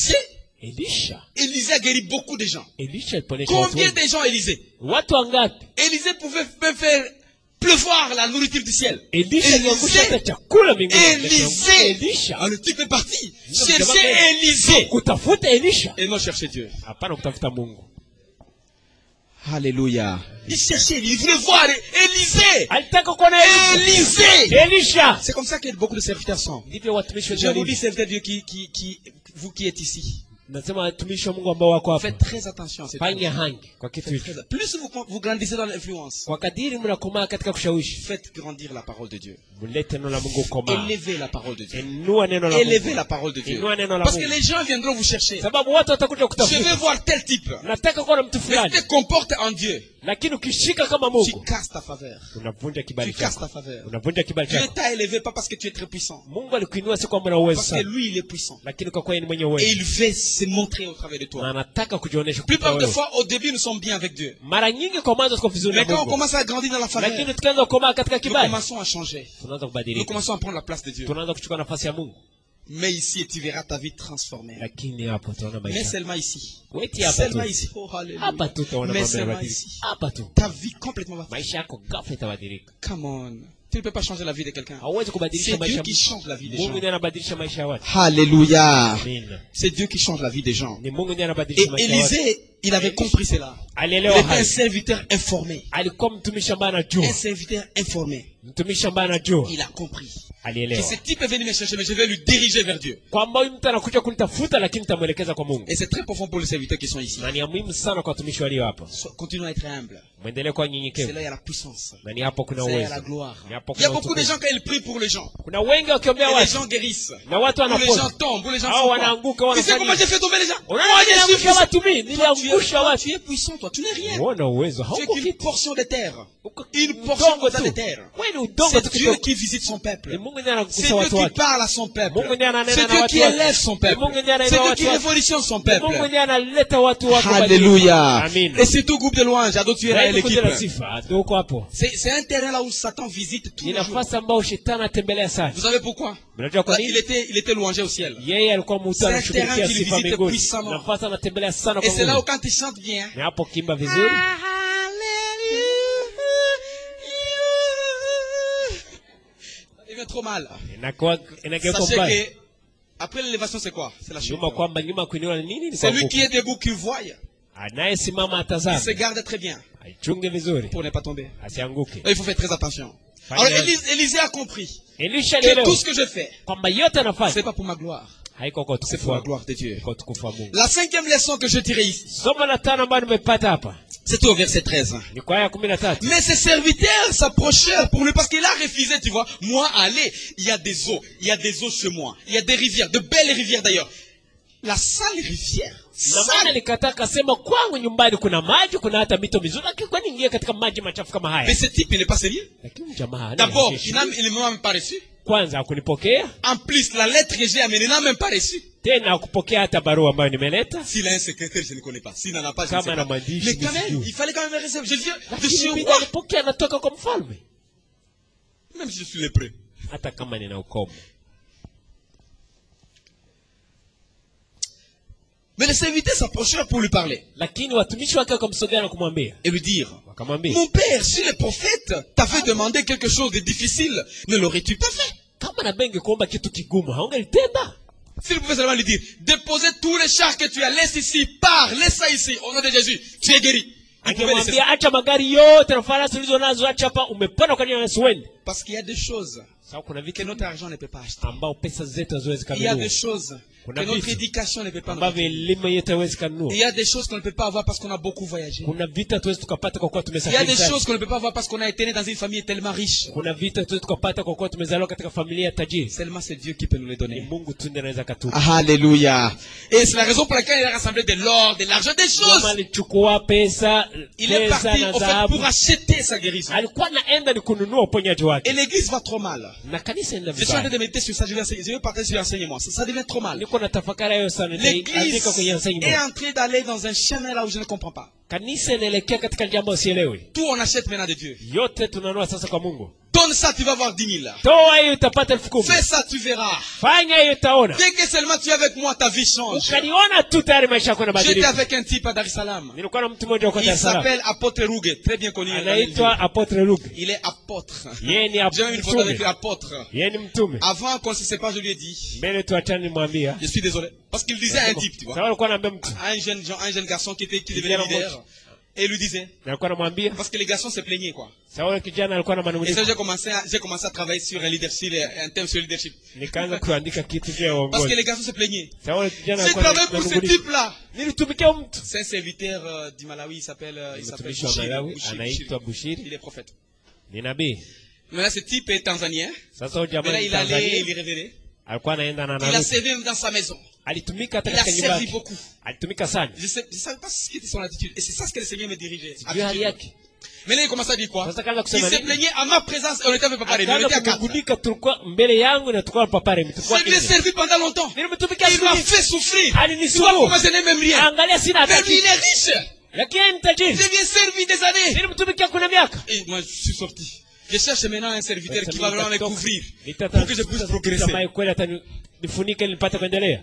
Speaker 2: Élisée a guéri beaucoup de gens.
Speaker 3: Elisha aliponesha watu
Speaker 2: Combien
Speaker 3: wengi.
Speaker 2: de gens Élisée?
Speaker 3: Watu wangapi?
Speaker 2: Élisée pouvait même faire pleuvoir la nourriture du ciel.
Speaker 3: Elisha aliangusha hata chakula mbinguni.
Speaker 2: Élisée.
Speaker 3: Elisha.
Speaker 2: Ah, le type est parti.
Speaker 3: Non,
Speaker 2: Chercher
Speaker 3: jamaa-
Speaker 2: Élisée.
Speaker 3: Kutafuta Elisha.
Speaker 2: Et non chercher Dieu.
Speaker 3: Hapana kutafuta Mungu.
Speaker 2: Alléluia. Il cherchait, il voulait voir Élisée.
Speaker 3: Alitaka kuona
Speaker 2: Élisée.
Speaker 3: Elisha.
Speaker 2: C'est comme ça que beaucoup de serviteurs sont.
Speaker 3: Ndivyo watumishi wa
Speaker 2: Je vous
Speaker 3: Mungu.
Speaker 2: dis, serviteurs de Dieu vous qui êtes ici.
Speaker 3: Nasema watumishi wa Mungu ambao wako hapa.
Speaker 2: Faites très attention à cette
Speaker 3: Fanya
Speaker 2: chose.
Speaker 3: hangi kwa kitu hicho.
Speaker 2: Plus vous grandissez dans l'influence,
Speaker 3: Kwa kadiri mnakomaa katika kushawishi,
Speaker 2: faites grandir la parole de Dieu.
Speaker 3: mlete neno la Mungu komaa.
Speaker 2: Élevez la parole de Dieu.
Speaker 3: Inua neno la
Speaker 2: Élevez
Speaker 3: Mungu.
Speaker 2: la parole de Dieu.
Speaker 3: Inua neno la
Speaker 2: Parce que
Speaker 3: Mungu.
Speaker 2: les gens viendront vous chercher.
Speaker 3: Sababu watu watakuja
Speaker 2: Je
Speaker 3: kutafuta.
Speaker 2: vais voir tel type.
Speaker 3: Nataka kuona mtu
Speaker 2: Mais
Speaker 3: fulani.
Speaker 2: tu te comportes en Dieu.
Speaker 3: Lakini ukishika kama
Speaker 2: Tu
Speaker 3: Mungu,
Speaker 2: casses ta faveur.
Speaker 3: unavunja
Speaker 2: Tu
Speaker 3: kibali
Speaker 2: casses
Speaker 3: chako.
Speaker 2: ta faveur.
Speaker 3: Unavunja kibali
Speaker 2: Dieu
Speaker 3: chako.
Speaker 2: t'a élevé pas parce que tu es très puissant.
Speaker 3: Mungu alikuinua si kwamba una uwezo
Speaker 2: Parce que
Speaker 3: sana,
Speaker 2: lui, il est puissant.
Speaker 3: lakini kwa kuwa yeye ni mwenye
Speaker 2: Et
Speaker 3: uwezo.
Speaker 2: il veut se montrer au travers de
Speaker 3: Na
Speaker 2: toi.
Speaker 3: anataka kujionyesha
Speaker 2: Plus
Speaker 3: kupitia
Speaker 2: de
Speaker 3: wewe.
Speaker 2: fois, au début, nous sommes bien avec Dieu.
Speaker 3: Mara nyingi kwa mwanzo tuko vizuri na
Speaker 2: Mais quand on
Speaker 3: Mungu.
Speaker 2: commence à grandir dans la faveur,
Speaker 3: Lakini tukianza kukomaa katika
Speaker 2: nous
Speaker 3: kibali,
Speaker 2: commençons à changer.
Speaker 3: tunaanza
Speaker 2: Nous
Speaker 3: kubadilika.
Speaker 2: commençons à prendre la place de Dieu.
Speaker 3: Tunaanza kuchukua nafasi ya Mungu.
Speaker 2: Mais ici, tu verras ta vie transformée.
Speaker 3: Lakini hapo tunaona
Speaker 2: Mais
Speaker 3: maisha.
Speaker 2: seulement ici.
Speaker 3: Weti hapa
Speaker 2: Seulement
Speaker 3: tu.
Speaker 2: ici. Oh, alléluia.
Speaker 3: Hapa tu tunaona
Speaker 2: Mais
Speaker 3: mambo
Speaker 2: seulement
Speaker 3: yanabadilika.
Speaker 2: ici.
Speaker 3: Hapa tu.
Speaker 2: Ta vie complètement va.
Speaker 3: Maisha yako ghafla itabadilika.
Speaker 2: Come on. Tu ne peux pas changer la vie de quelqu'un.
Speaker 3: Hauwezi kubadilisha
Speaker 2: C'est
Speaker 3: maisha
Speaker 2: Dieu
Speaker 3: ya
Speaker 2: qui
Speaker 3: mtu.
Speaker 2: change la vie des
Speaker 3: Mungu
Speaker 2: gens.
Speaker 3: ndiye anabadilisha maisha ya watu.
Speaker 2: Alléluia.
Speaker 3: Amina.
Speaker 2: C'est Dieu qui change la vie des gens.
Speaker 3: Ni Mungu ndiye
Speaker 2: Et
Speaker 3: anabadilisha maisha ya watu.
Speaker 2: Élisée, il avait compris cela. Il
Speaker 3: Alielewa
Speaker 2: était un
Speaker 3: hayo.
Speaker 2: serviteur informé.
Speaker 3: Alikuwa mtumishi ambaye anajua.
Speaker 2: Un serviteur informé.
Speaker 3: Mtumishi ambaye anajua.
Speaker 2: Il a compris. Que
Speaker 3: Alielewa.
Speaker 2: ce type est venu me chercher, mais je vais lui diriger vers Dieu.
Speaker 3: Kwamba huyu mtu anakuja kunitafuta lakini nitamwelekeza kwa Mungu.
Speaker 2: Et c'est très profond pour les serviteurs qui sont ici.
Speaker 3: Na ni ya muhimu sana kwa watumishi walio hapa.
Speaker 2: Continuons à être humble.
Speaker 3: Muendelee kuwa
Speaker 2: C'est là
Speaker 3: nyenyekevu.
Speaker 2: il y a la puissance.
Speaker 3: Na ni hapo kuna
Speaker 2: C'est là il y a
Speaker 3: uwezo.
Speaker 2: la gloire.
Speaker 3: Ni hapo
Speaker 2: Il y a
Speaker 3: kuna
Speaker 2: beaucoup de
Speaker 3: utukufu.
Speaker 2: gens quand ils prient pour les gens.
Speaker 3: Kuna wengi wakiombea
Speaker 2: Et les
Speaker 3: watu
Speaker 2: gens guérissent.
Speaker 3: na watu
Speaker 2: Ou les gens
Speaker 3: wanapona.
Speaker 2: tombent, ou les gens
Speaker 3: Hao
Speaker 2: font
Speaker 3: wanaanguka,
Speaker 2: quoi. Tu sais
Speaker 3: wanafanya
Speaker 2: comment j'ai fait tomber les gens?
Speaker 3: Unaona
Speaker 2: Moi, je suis
Speaker 3: niliangusha
Speaker 2: puissant.
Speaker 3: watu mimi, niliangusha
Speaker 2: Toi,
Speaker 3: watu.
Speaker 2: tu es puissant, toi. Tu n'es rien.
Speaker 3: Uona uwezo.
Speaker 2: Tu
Speaker 3: Hauko
Speaker 2: es qu'une
Speaker 3: kitu.
Speaker 2: portion de terre.
Speaker 3: Uko
Speaker 2: Une
Speaker 3: udongo
Speaker 2: portion comme ça de
Speaker 3: tu.
Speaker 2: terre.
Speaker 3: Wewe ni udongo
Speaker 2: C'est
Speaker 3: tu
Speaker 2: Dieu
Speaker 3: kidogo.
Speaker 2: qui visite son peuple.
Speaker 3: Ni Mungu ndiye
Speaker 2: C'est
Speaker 3: anagusa
Speaker 2: Dieu
Speaker 3: watu
Speaker 2: qui
Speaker 3: wake.
Speaker 2: parle à son peuple.
Speaker 3: Mungu ndiye ananena
Speaker 2: C'est
Speaker 3: na
Speaker 2: Dieu
Speaker 3: watu
Speaker 2: qui
Speaker 3: wake.
Speaker 2: élève son peuple.
Speaker 3: Mungu ndiye anainua
Speaker 2: C'est Dieu
Speaker 3: watu
Speaker 2: qui
Speaker 3: wake.
Speaker 2: révolutionne son
Speaker 3: Ni
Speaker 2: peuple.
Speaker 3: Mungu ndiye analeta watu wake
Speaker 2: Alléluia.
Speaker 3: Amen.
Speaker 2: Et surtout groupe de louanges, ado tu es là et
Speaker 3: Zaidi kundi la
Speaker 2: l'équipe.
Speaker 3: sifa, ndio uko hapo.
Speaker 2: C'est un terrain là où Satan visite tous
Speaker 3: Ni
Speaker 2: les jours.
Speaker 3: nafasi ambayo shetani atembelea sana.
Speaker 2: Vous savez pourquoi?
Speaker 3: Unajua kwa
Speaker 2: Il
Speaker 3: nini?
Speaker 2: était louangé au ciel.
Speaker 3: Yeye alikuwa mtu
Speaker 2: C'est un
Speaker 3: anashughulikia
Speaker 2: terrain qu'il
Speaker 3: sifa
Speaker 2: visite
Speaker 3: mbinguni.
Speaker 2: puissamment.
Speaker 3: Nafasi anatembelea sana
Speaker 2: Et
Speaker 3: kwa
Speaker 2: c'est là où
Speaker 3: Mungu.
Speaker 2: quand il chante bien,
Speaker 3: Ni hapo kimba vizuri.
Speaker 2: ça devient trop mal.
Speaker 3: Inakuwa inageuka
Speaker 2: Sachez
Speaker 3: mbaya.
Speaker 2: que après l'élévation c'est quoi? C'est la chute.
Speaker 3: Nyuma kwamba nyuma kuinua ni nini? Ni
Speaker 2: C'est lui
Speaker 3: kuanguka.
Speaker 2: qui est debout qui voit.
Speaker 3: Anayesimama
Speaker 2: Il
Speaker 3: atazame.
Speaker 2: se garde très bien
Speaker 3: Aichunge vizuri.
Speaker 2: pour ne pas tomber.
Speaker 3: Asianguke.
Speaker 2: Il faut faire très attention.
Speaker 3: Fanya-
Speaker 2: Alors Élisée a compris
Speaker 3: Elisha
Speaker 2: que tout
Speaker 3: alielewa
Speaker 2: ce que je fais,
Speaker 3: kwamba yote anafanya
Speaker 2: c'est pas pour ma gloire,
Speaker 3: haiko kwa
Speaker 2: c'est
Speaker 3: utukufu
Speaker 2: pour la
Speaker 3: wako,
Speaker 2: gloire de Dieu.
Speaker 3: kwa utukufu wa Mungu.
Speaker 2: La cinquième leçon que je tirais ici,
Speaker 3: Somo la tano ambayo nimepata hapa
Speaker 2: c'était au verset 13.
Speaker 3: ni kwa aya 13.
Speaker 2: Mais ses serviteurs s'approchèrent pour lui parce qu'il a refusé, tu vois. Moi, allez, il y a des eaux chez moi. Il y a des rivières, de belles rivières d'ailleurs. la sale rivière.
Speaker 3: Na maana alikataa akasema kwangu nyumbani kuna maji, kuna hata mito mizuri, lakini kwani ingia katika maji machafu kama haya?
Speaker 2: Mais ce type il n'est pas sérieux.
Speaker 3: Lakini jamaa
Speaker 2: D'abord, il ne m'a même pas reçu.
Speaker 3: kwanza hakunipokea.
Speaker 2: En plus, la lettre que j'ai amenée n'a même pas reçu.
Speaker 3: Tena hakupokea hata barua ambayo nimeleta.
Speaker 2: S'il a un secrétaire, je ne connais pas. S'il n'en a pas, je ne sais
Speaker 3: Kama
Speaker 2: pas.
Speaker 3: na maandishi
Speaker 2: Mais quand même,
Speaker 3: sijui.
Speaker 2: il fallait quand même recevoir. Je viens de chez
Speaker 3: Lakini
Speaker 2: roi.
Speaker 3: alipokea natoka kwa mfalme.
Speaker 2: Même si je suis lépreux.
Speaker 3: Hata kama nina ukoma.
Speaker 2: Mais les serviteurs s'approchèrent pour lui parler.
Speaker 3: Lakini watumishi wake wakamsogea na kumwambia.
Speaker 2: Et lui dire,
Speaker 3: Wakamwambia,
Speaker 2: mon père, si le prophète t'avait demandé quelque chose de difficile, ne l'aurais-tu pas fait?
Speaker 3: kama na bengi kuomba kitu kigumu, haungelitenda?
Speaker 2: S'il pouvait seulement lui dire, déposez tous les chars que tu as, laisse ici, pars, laisse ça ici, au nom de Jésus, tu es guéri. Il pouvait laisser ça.
Speaker 3: Angemwambia acha magari yote na farasi ulizo nazo, acha hapa, umepanda kwa jina la Yesu wende.
Speaker 2: Parce qu'il y a des choses
Speaker 3: Sawa, kuna
Speaker 2: que
Speaker 3: vitu
Speaker 2: notre argent ne peut pas acheter.
Speaker 3: ambao pesa zetu haziwezi
Speaker 2: Il y a
Speaker 3: kununua,
Speaker 2: des choses
Speaker 3: Kuna
Speaker 2: que notre
Speaker 3: vitu
Speaker 2: éducation ne peut pas nous
Speaker 3: ambavyo
Speaker 2: donner.
Speaker 3: elimu yetu haiwezi kununua.
Speaker 2: Il y a des choses qu'on ne peut pas avoir parce qu'on a beaucoup voyagé.
Speaker 3: Kuna vitu hatuwezi tukapata kwa kuwa
Speaker 2: Il y a
Speaker 3: tumesafiri
Speaker 2: des
Speaker 3: sana.
Speaker 2: choses qu'on ne peut pas avoir parce qu'on a été né dans une famille tellement riche.
Speaker 3: Kuna vitu hatuwezi tukapata kwa kuwa tumezaliwa katika familia tajiri.
Speaker 2: Seulement c'est Dieu qui peut nous les
Speaker 3: Ni
Speaker 2: donner.
Speaker 3: Mungu tu ndiye anaweza katupa.
Speaker 2: Alléluia. Et c'est la raison pour laquelle il a rassemblé de l'or, de l'argent, des
Speaker 3: Kama
Speaker 2: choses.
Speaker 3: alichukua pesa,
Speaker 2: Il est
Speaker 3: pesa
Speaker 2: parti
Speaker 3: na
Speaker 2: au fait
Speaker 3: dhahabu.
Speaker 2: pour acheter sa guérison.
Speaker 3: Alikuwa naenda ni kununua uponyaji
Speaker 2: Et
Speaker 3: wake.
Speaker 2: l'église va trop mal.
Speaker 3: Na kanisa ina
Speaker 2: Je suis en train
Speaker 3: vibaya.
Speaker 2: de méditer sur ça, je vais partager sur l'enseignement. Ça devient trop mal.
Speaker 3: Niko na tafakari hayo sana.
Speaker 2: L'église
Speaker 3: Andika kwenye
Speaker 2: est
Speaker 3: enseignement.
Speaker 2: en train d'aller dans un chemin là où je ne comprends pas.
Speaker 3: Kanisa inaelekea katika jambo usielewi.
Speaker 2: Tout on achète maintenant de Dieu.
Speaker 3: Yote tunanua sasa kwa Mungu.
Speaker 2: Donne ça, tu vas avoir 10 000.
Speaker 3: Toa hiyo utapata 10,000.
Speaker 2: Fais ça, tu verras.
Speaker 3: Fanya hiyo utaona.
Speaker 2: Dès que seulement tu es avec moi, ta vie change.
Speaker 3: Ukaniona tu tayari maisha yako
Speaker 2: J'étais
Speaker 3: yanabadilika.
Speaker 2: avec un type à Dar es Salaam.
Speaker 3: Nilikuwa na mtu mmoja huko Dar
Speaker 2: Il
Speaker 3: es Salaam.
Speaker 2: s'appelle Apôtre Rouge, très bien connu. dans les
Speaker 3: Anaitwa
Speaker 2: villes.
Speaker 3: Apotre Luke.
Speaker 2: Il est apôtre.
Speaker 3: Yeye ni
Speaker 2: J'ai même une photo avec
Speaker 3: mtume.
Speaker 2: l'apôtre.
Speaker 3: Yeye ni mtume.
Speaker 2: Avant qu'on ne se sépare, je lui ai dit,
Speaker 3: Mbele tuachane nimwambia.
Speaker 2: je suis désolé. Parce qu'il disait à un type, tu vois,
Speaker 3: Sawa alikuwa anaambia mtu.
Speaker 2: un jeune garçon qui devenait leader. Et il lui disait,
Speaker 3: Na alikuwa anamwambia.
Speaker 2: parce que les garçons se plaignaient, quoi.
Speaker 3: Sawa yule kijana alikuwa
Speaker 2: Et
Speaker 3: anamnung'unika.
Speaker 2: ça, j'ai commencé à travailler sur un leadership, un thème sur le leadership.
Speaker 3: Nikaanza kuandika kitu juu ya
Speaker 2: Parce que
Speaker 3: uongozi.
Speaker 2: les garçons se plaignaient.
Speaker 3: Sawa yule kijana
Speaker 2: J'ai
Speaker 3: alikuwa
Speaker 2: travaillé pour ce
Speaker 3: ananung'unika.
Speaker 2: type-là.
Speaker 3: Nilitumikia mtu.
Speaker 2: C'est un serviteur du Malawi, il s'appelle
Speaker 3: Mtumishi wa
Speaker 2: Bushiri.
Speaker 3: Malawi anaitwa
Speaker 2: Il
Speaker 3: Bushiri.
Speaker 2: est prophète.
Speaker 3: Ni nabii.
Speaker 2: Maintenant, ce type est tanzanien.
Speaker 3: Sasa huyu jamaa
Speaker 2: Maintenant,
Speaker 3: ni
Speaker 2: il allait, il
Speaker 3: Tanzania.
Speaker 2: est révélé.
Speaker 3: Alikuwa anaenda na
Speaker 2: Il a
Speaker 3: narudi.
Speaker 2: servi même dans sa maison.
Speaker 3: Alitumika hata
Speaker 2: Il a
Speaker 3: katika nyumba
Speaker 2: servi
Speaker 3: yake.
Speaker 2: beaucoup.
Speaker 3: Alitumika sana.
Speaker 2: Je ne savais pas ce qui était son attitude. Et c'est ça ce que le Seigneur me dirigeait.
Speaker 3: Sijui hali yake.
Speaker 2: Maintenant, il commence à dire quoi?
Speaker 3: Sasa kaanza
Speaker 2: Il
Speaker 3: kusema
Speaker 2: se
Speaker 3: nini?
Speaker 2: plaignait à ma présence. On était avec papa Rémi. On
Speaker 3: Akaanza
Speaker 2: était à 4.
Speaker 3: kumgundika, tulikuwa mbele yangu na tulikuwa papa Remi. Tulikuwa
Speaker 2: Je lui ai
Speaker 3: nje.
Speaker 2: servi pendant longtemps.
Speaker 3: Nilimtumikia
Speaker 2: Il
Speaker 3: siku
Speaker 2: m'a
Speaker 3: nyingi.
Speaker 2: fait souffrir. Tu vois,
Speaker 3: Alinisumbua.
Speaker 2: moi, je n'ai même rien.
Speaker 3: Angalia sina hata
Speaker 2: Mais lui, il
Speaker 3: kitu.
Speaker 2: est riche.
Speaker 3: Lakini yeye ni tajiri.
Speaker 2: J'ai bien servi des années.
Speaker 3: Nilimtumikia kuna miaka.
Speaker 2: Et moi, je suis sorti. Je cherche maintenant un serviteur
Speaker 3: Sasa
Speaker 2: qui va vraiment me
Speaker 3: nikatoka.
Speaker 2: couvrir.
Speaker 3: Nitatafuta
Speaker 2: Pour que je puisse progresser.
Speaker 3: kama kweli atanifunike ili nipate kuendelea.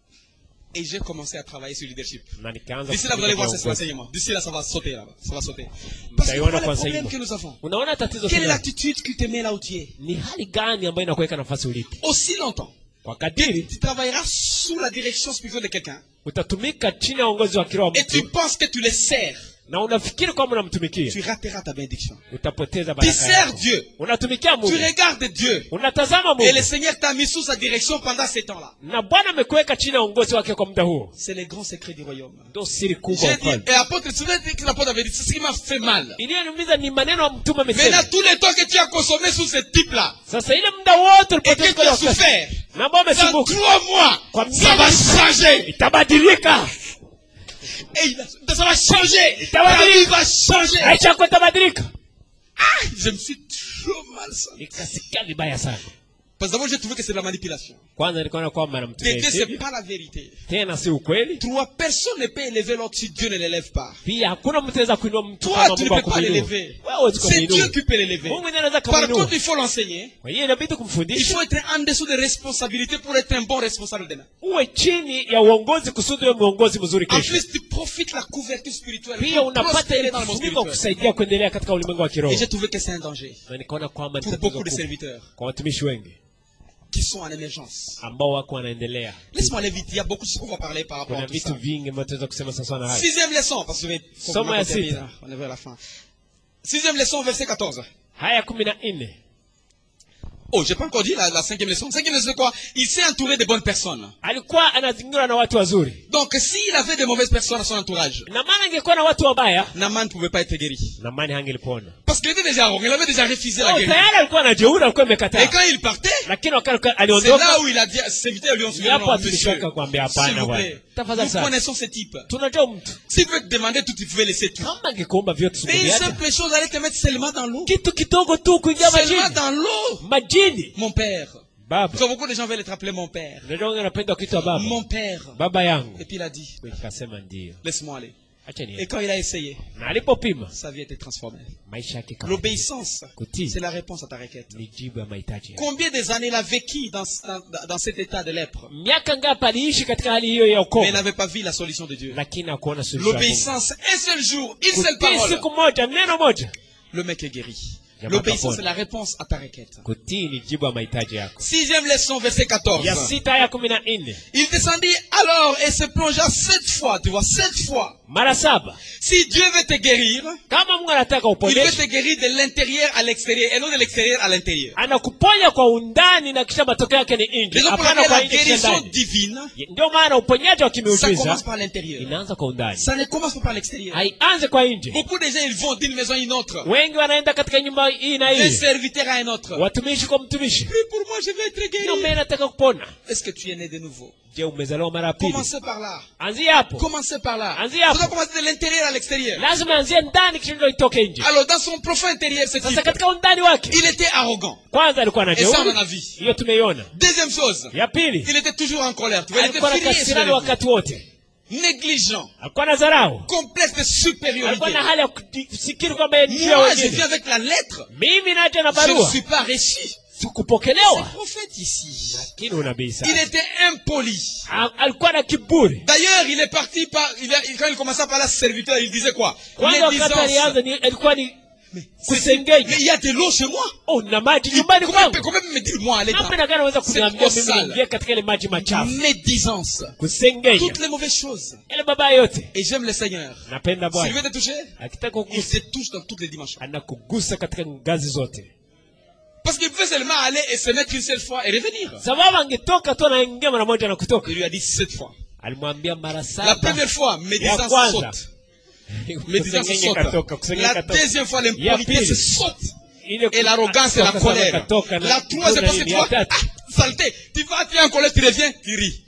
Speaker 2: Et j'ai commencé à travailler sur le leadership.
Speaker 3: Na nikaanza
Speaker 2: D'ici là, vous allez voir, c'est
Speaker 3: kutumikia
Speaker 2: l'enseignement. D'ici là, ça va sauter là. Ça va sauter. Parce que
Speaker 3: Mtaiona
Speaker 2: voilà
Speaker 3: kwa
Speaker 2: le problème
Speaker 3: enseignement.
Speaker 2: que nous avons.
Speaker 3: Unaona tatizo
Speaker 2: Quelle est
Speaker 3: sana.
Speaker 2: l'attitude qui te met là où tu es?
Speaker 3: Ni hali gani ambayo inakuweka nafasi ulipo?
Speaker 2: Aussi longtemps
Speaker 3: Kwa
Speaker 2: que
Speaker 3: kadiri
Speaker 2: tu travailleras sous la direction spirituelle de quelqu'un
Speaker 3: utatumika chini ya uongozi wa kiroho wa
Speaker 2: et tu
Speaker 3: mtu
Speaker 2: penses que tu les sers,
Speaker 3: na unafikiri kwamba unamtumikia,
Speaker 2: tu rateras ta bénédiction.
Speaker 3: utapoteza
Speaker 2: Tu
Speaker 3: baraka
Speaker 2: sers
Speaker 3: yako.
Speaker 2: Dieu,
Speaker 3: Unatumikia
Speaker 2: tu
Speaker 3: Mungu,
Speaker 2: regardes Dieu.
Speaker 3: unatazama
Speaker 2: Et le
Speaker 3: Mungu,
Speaker 2: Seigneur t'a mis sous sa direction pendant ces temps-là.
Speaker 3: na Bwana amekuweka chini ya uongozi wake kwa muda huo.
Speaker 2: C'est le grand secret du royaume.
Speaker 3: Ndio siri kubwa
Speaker 2: J'ai
Speaker 3: ya ufalme.
Speaker 2: dit, et apôtre, tu sais que l'apôtre avait dit, c'est ce qui m'a fait mal.
Speaker 3: Iliyoniumiza ni maneno ya mtume
Speaker 2: Maintenant,
Speaker 3: amesema.
Speaker 2: tous les temps que tu as consommé sous ce type-là,
Speaker 3: Sasa ile muda wote
Speaker 2: et que
Speaker 3: ulipoteza
Speaker 2: tu
Speaker 3: kwa
Speaker 2: as
Speaker 3: wakati
Speaker 2: souffert,
Speaker 3: na ambao
Speaker 2: dans
Speaker 3: umesumbuka,
Speaker 2: 3 mois,
Speaker 3: kwa
Speaker 2: ça va changer.
Speaker 3: itabadilika.
Speaker 2: Et ça va changer.
Speaker 3: Itabadilika.
Speaker 2: Ta vie va changer.
Speaker 3: Maisha yako itabadilika.
Speaker 2: Ah, je me suis trop mal senti.
Speaker 3: Nikasikia vibaya sana.
Speaker 2: Parce que d'abord, j'ai trouvé que c'est de la manipulation.
Speaker 3: Kwanza nikaona kwamba
Speaker 2: Dieu, c'est
Speaker 3: anamtumia
Speaker 2: pas la vérité.
Speaker 3: tena si ukweli.
Speaker 2: 3 personnes ne peuvent élever l'autre si Dieu ne l'élève pas.
Speaker 3: Pia hakuna mtu anaweza kuinua mtu
Speaker 2: Toi,
Speaker 3: kama
Speaker 2: tu ne
Speaker 3: Mungu
Speaker 2: peux pas
Speaker 3: akuinua.
Speaker 2: l'élever.
Speaker 3: Wewe huwezi
Speaker 2: C'est Dieu
Speaker 3: kumuinua.
Speaker 2: qui peut l'élever.
Speaker 3: Mungu ndiye anaweza
Speaker 2: Par
Speaker 3: kumuinua.
Speaker 2: contre, il faut l'enseigner.
Speaker 3: Kwa hiyo inabidi
Speaker 2: Il
Speaker 3: kumfundisha.
Speaker 2: faut être en dessous des responsabilités pour être un bon responsable demain.
Speaker 3: Uwe chini ya uongozi kusudi uwe mwongozi mzuri
Speaker 2: En
Speaker 3: kesho.
Speaker 2: plus, tu profites la couverture spirituelle
Speaker 3: Pia
Speaker 2: pour
Speaker 3: unapata
Speaker 2: prospérer
Speaker 3: ile
Speaker 2: dans le monde
Speaker 3: kifuniko
Speaker 2: spirituel.
Speaker 3: kusaidia kuendelea katika ulimwengu wa kiroho.
Speaker 2: Et j'ai trouvé que c'est un danger
Speaker 3: Na nikaona kwamba ni
Speaker 2: pour
Speaker 3: tatizo
Speaker 2: beaucoup de
Speaker 3: kubwa
Speaker 2: serviteurs
Speaker 3: kwa watumishi wengi
Speaker 2: qui sont en émergence.
Speaker 3: ambao wako wanaendelea.
Speaker 2: Laisse-moi aller vite, il y a beaucoup de choses qu'on va parler par rapport
Speaker 3: Kuna
Speaker 2: à tout
Speaker 3: vitu
Speaker 2: ça.
Speaker 3: vingi ambavyo tunaweza kusema sasa na haya.
Speaker 2: 6e leçon, parce que je vais
Speaker 3: Somo ya sita.
Speaker 2: on est vers la fin. 6e leçon, verset 14.
Speaker 3: Haya 14.
Speaker 2: Oh, j'ai pas encore dit la 5e leçon. 5e leçon, c'est quoi? Il s'est entouré de bonnes personnes.
Speaker 3: Alikuwa anazingirwa na watu wazuri.
Speaker 2: Donc, s'il avait de mauvaises personnes à son entourage,
Speaker 3: Na maana angekuwa na watu wabaya,
Speaker 2: Naaman ne pouvait pas être guéri.
Speaker 3: Naamani hangelipona.
Speaker 2: Parce Parce qu'il était déjà arrogant, il avait déjà refusé la guérison.
Speaker 3: tayari alikuwa na jeuri, alikuwa
Speaker 2: Et
Speaker 3: amekataa.
Speaker 2: quand il partait,
Speaker 3: Lakini wakati
Speaker 2: c'est
Speaker 3: aliondoka,
Speaker 2: là où il a dit à ses serviteurs, lui ont dit,
Speaker 3: hapo
Speaker 2: non,
Speaker 3: watumishi
Speaker 2: monsieur,
Speaker 3: wake wakamwambia
Speaker 2: s'il
Speaker 3: hapana
Speaker 2: vous
Speaker 3: bwana.
Speaker 2: plaît,
Speaker 3: Tafadhali
Speaker 2: nous
Speaker 3: sana.
Speaker 2: connaissons ce type.
Speaker 3: Tunajua mtu.
Speaker 2: S'il veut te demander tout, il pouvait laisser tout.
Speaker 3: Kama angekuomba vyote
Speaker 2: Mais une
Speaker 3: singeviacha.
Speaker 2: simple chose, allait te mettre seulement dans l'eau.
Speaker 3: Kitu kidogo tu kuingia
Speaker 2: Seulement
Speaker 3: majini.
Speaker 2: dans l'eau.
Speaker 3: Majini.
Speaker 2: Mon père.
Speaker 3: Baba.
Speaker 2: Parce que beaucoup de gens veulent être appelés mon père.
Speaker 3: Unajua wengine wanapenda kuitwa baba.
Speaker 2: Mon père.
Speaker 3: Baba yangu.
Speaker 2: Et puis il a dit,
Speaker 3: Akasema ndio.
Speaker 2: laisse-moi aller.
Speaker 3: Acha
Speaker 2: Et
Speaker 3: niende.
Speaker 2: quand il a essayé,
Speaker 3: Na alipopima,
Speaker 2: sa vie a été transformée.
Speaker 3: maisha yake kama
Speaker 2: L'obéissance,
Speaker 3: kutii
Speaker 2: c'est la réponse à ta requête.
Speaker 3: ni jibu ya mahitaji yako.
Speaker 2: Combien des années il a vécu dans cet état de lèpre,
Speaker 3: Miaka ngapi aliishi katika hali hiyo ya
Speaker 2: mais il
Speaker 3: ukoma,
Speaker 2: n'avait pas vu la solution de Dieu.
Speaker 3: lakini hakuona suluhisho la Mungu.
Speaker 2: L'obéissance, un seul jour, une seule
Speaker 3: Kutii
Speaker 2: parole,
Speaker 3: siku moja, neno moja.
Speaker 2: le mec est guéri.
Speaker 3: Jamaa
Speaker 2: L'obéissance,
Speaker 3: kapona.
Speaker 2: c'est la réponse à ta requête.
Speaker 3: Kutii ni jibu ya mahitaji yako.
Speaker 2: Sixième leçon, verset 14.
Speaker 3: Ya 6:14.
Speaker 2: Il descendit alors et se plongea 7 fois, tu vois, 7 fois.
Speaker 3: Mara 7.
Speaker 2: Si Dieu veut te guérir,
Speaker 3: Kama Mungu anataka
Speaker 2: il veut
Speaker 3: uponye,
Speaker 2: te guérir de l'intérieur à l'extérieur et non de l'extérieur à l'intérieur.
Speaker 3: anakuponya kwa undani na kisha matokeo yake ni nje.
Speaker 2: Raison pour
Speaker 3: Hapana
Speaker 2: laquelle
Speaker 3: kwa
Speaker 2: la
Speaker 3: nje kisha
Speaker 2: guérison
Speaker 3: ndani.
Speaker 2: divine,
Speaker 3: Ndio maana uponyaji wa
Speaker 2: ça
Speaker 3: kimeujiza
Speaker 2: commence par l'intérieur.
Speaker 3: inaanza kwa undani.
Speaker 2: Ça ne commence pas par l'extérieur.
Speaker 3: Haianze kwa nje.
Speaker 2: Beaucoup de gens, ils vont d'une maison à une autre,
Speaker 3: Wengi wanaenda katika nyumba hii na
Speaker 2: d'un
Speaker 3: hii.
Speaker 2: serviteur à un autre.
Speaker 3: Watumishi kwa mtumishi.
Speaker 2: Prie pour moi, je vais être
Speaker 3: Ndio mimi
Speaker 2: guéri.
Speaker 3: nataka kupona.
Speaker 2: Est-ce que tu es né de nouveau?
Speaker 3: Je, umezaliwa mara ya pili.
Speaker 2: Commencez par là.
Speaker 3: Anzia hapo.
Speaker 2: Commencez par là.
Speaker 3: Anzia
Speaker 2: Ça
Speaker 3: hapo.
Speaker 2: doit commencer de l'intérieur à l'extérieur.
Speaker 3: Lazima anzie ndani kisha ndio itoke nje.
Speaker 2: Alors, dans son profond intérieur, ce
Speaker 3: Sasa
Speaker 2: type,
Speaker 3: katika undani wake,
Speaker 2: il était arrogant.
Speaker 3: kwanza alikuwa na
Speaker 2: Et ça, on en
Speaker 3: jeuri.
Speaker 2: a vu.
Speaker 3: Hiyo tumeiona.
Speaker 2: Deuxième chose,
Speaker 3: Ya pili,
Speaker 2: il était toujours en colère. Tu vois, il était
Speaker 3: alikuwa na
Speaker 2: furieux sur
Speaker 3: kasirani
Speaker 2: les
Speaker 3: wakati wote.
Speaker 2: négligent,
Speaker 3: Alikuwa na dharau.
Speaker 2: complexe de supériorité.
Speaker 3: Alikuwa na hali ya kufikiri kwamba yeye ndio
Speaker 2: Moi, je
Speaker 3: wengine.
Speaker 2: viens avec la lettre.
Speaker 3: Mimi naja na
Speaker 2: Je ne
Speaker 3: barua.
Speaker 2: suis pas reçu. C'est
Speaker 3: Sikupokelewa.
Speaker 2: prophète ici.
Speaker 3: Lakini unabii sana.
Speaker 2: Il était impoli.
Speaker 3: Alikuwa na kiburi.
Speaker 2: D'ailleurs, il est parti par, quand il commençait à parler à ses serviteurs, il disait quoi?
Speaker 3: Kwanza wakati alianza alikuwa ni
Speaker 2: Mais
Speaker 3: kusengenya.
Speaker 2: il y a de l'eau chez moi.
Speaker 3: Oh, na maji nyumbani kwangu.
Speaker 2: Comment me dire moi à l'état?
Speaker 3: Namna gani unaweza kuniambia
Speaker 2: C'est
Speaker 3: mimi
Speaker 2: sale.
Speaker 3: niingie katika ile maji machafu?
Speaker 2: Médisance.
Speaker 3: Kusengenya.
Speaker 2: Toutes les mauvaises choses.
Speaker 3: Ile baba yote.
Speaker 2: Et j'aime le Seigneur.
Speaker 3: Napenda
Speaker 2: S'il veut
Speaker 3: Bwana.
Speaker 2: te toucher,
Speaker 3: Akitaka
Speaker 2: il
Speaker 3: kukugusa,
Speaker 2: te touche dans toutes les dimensions.
Speaker 3: anakugusa katika ngazi zote.
Speaker 2: Parce qu'il peut seulement aller et se mettre une seule fois et revenir.
Speaker 3: Sababu angetoka tu anaingia mara moja na kutoka.
Speaker 2: Il lui a dit 7 fois.
Speaker 3: Alimwambia mara
Speaker 2: La
Speaker 3: 7.
Speaker 2: première fois,
Speaker 3: Ya
Speaker 2: médisance
Speaker 3: kwanza.
Speaker 2: saute. Médisance
Speaker 3: Kusengenya
Speaker 2: saute.
Speaker 3: katoka, kusengenya
Speaker 2: La
Speaker 3: katoka.
Speaker 2: deuxième fois,
Speaker 3: Ya
Speaker 2: l'impolitesse
Speaker 3: pili.
Speaker 2: saute.
Speaker 3: Ile
Speaker 2: Et l'arrogance et la
Speaker 3: katoka
Speaker 2: colère.
Speaker 3: sana katoka na
Speaker 2: La troisième fois, c'est
Speaker 3: ya
Speaker 2: toi.
Speaker 3: tatu.
Speaker 2: Ah, saleté. Tu vas, tu es en colère, tu reviens, tu ris.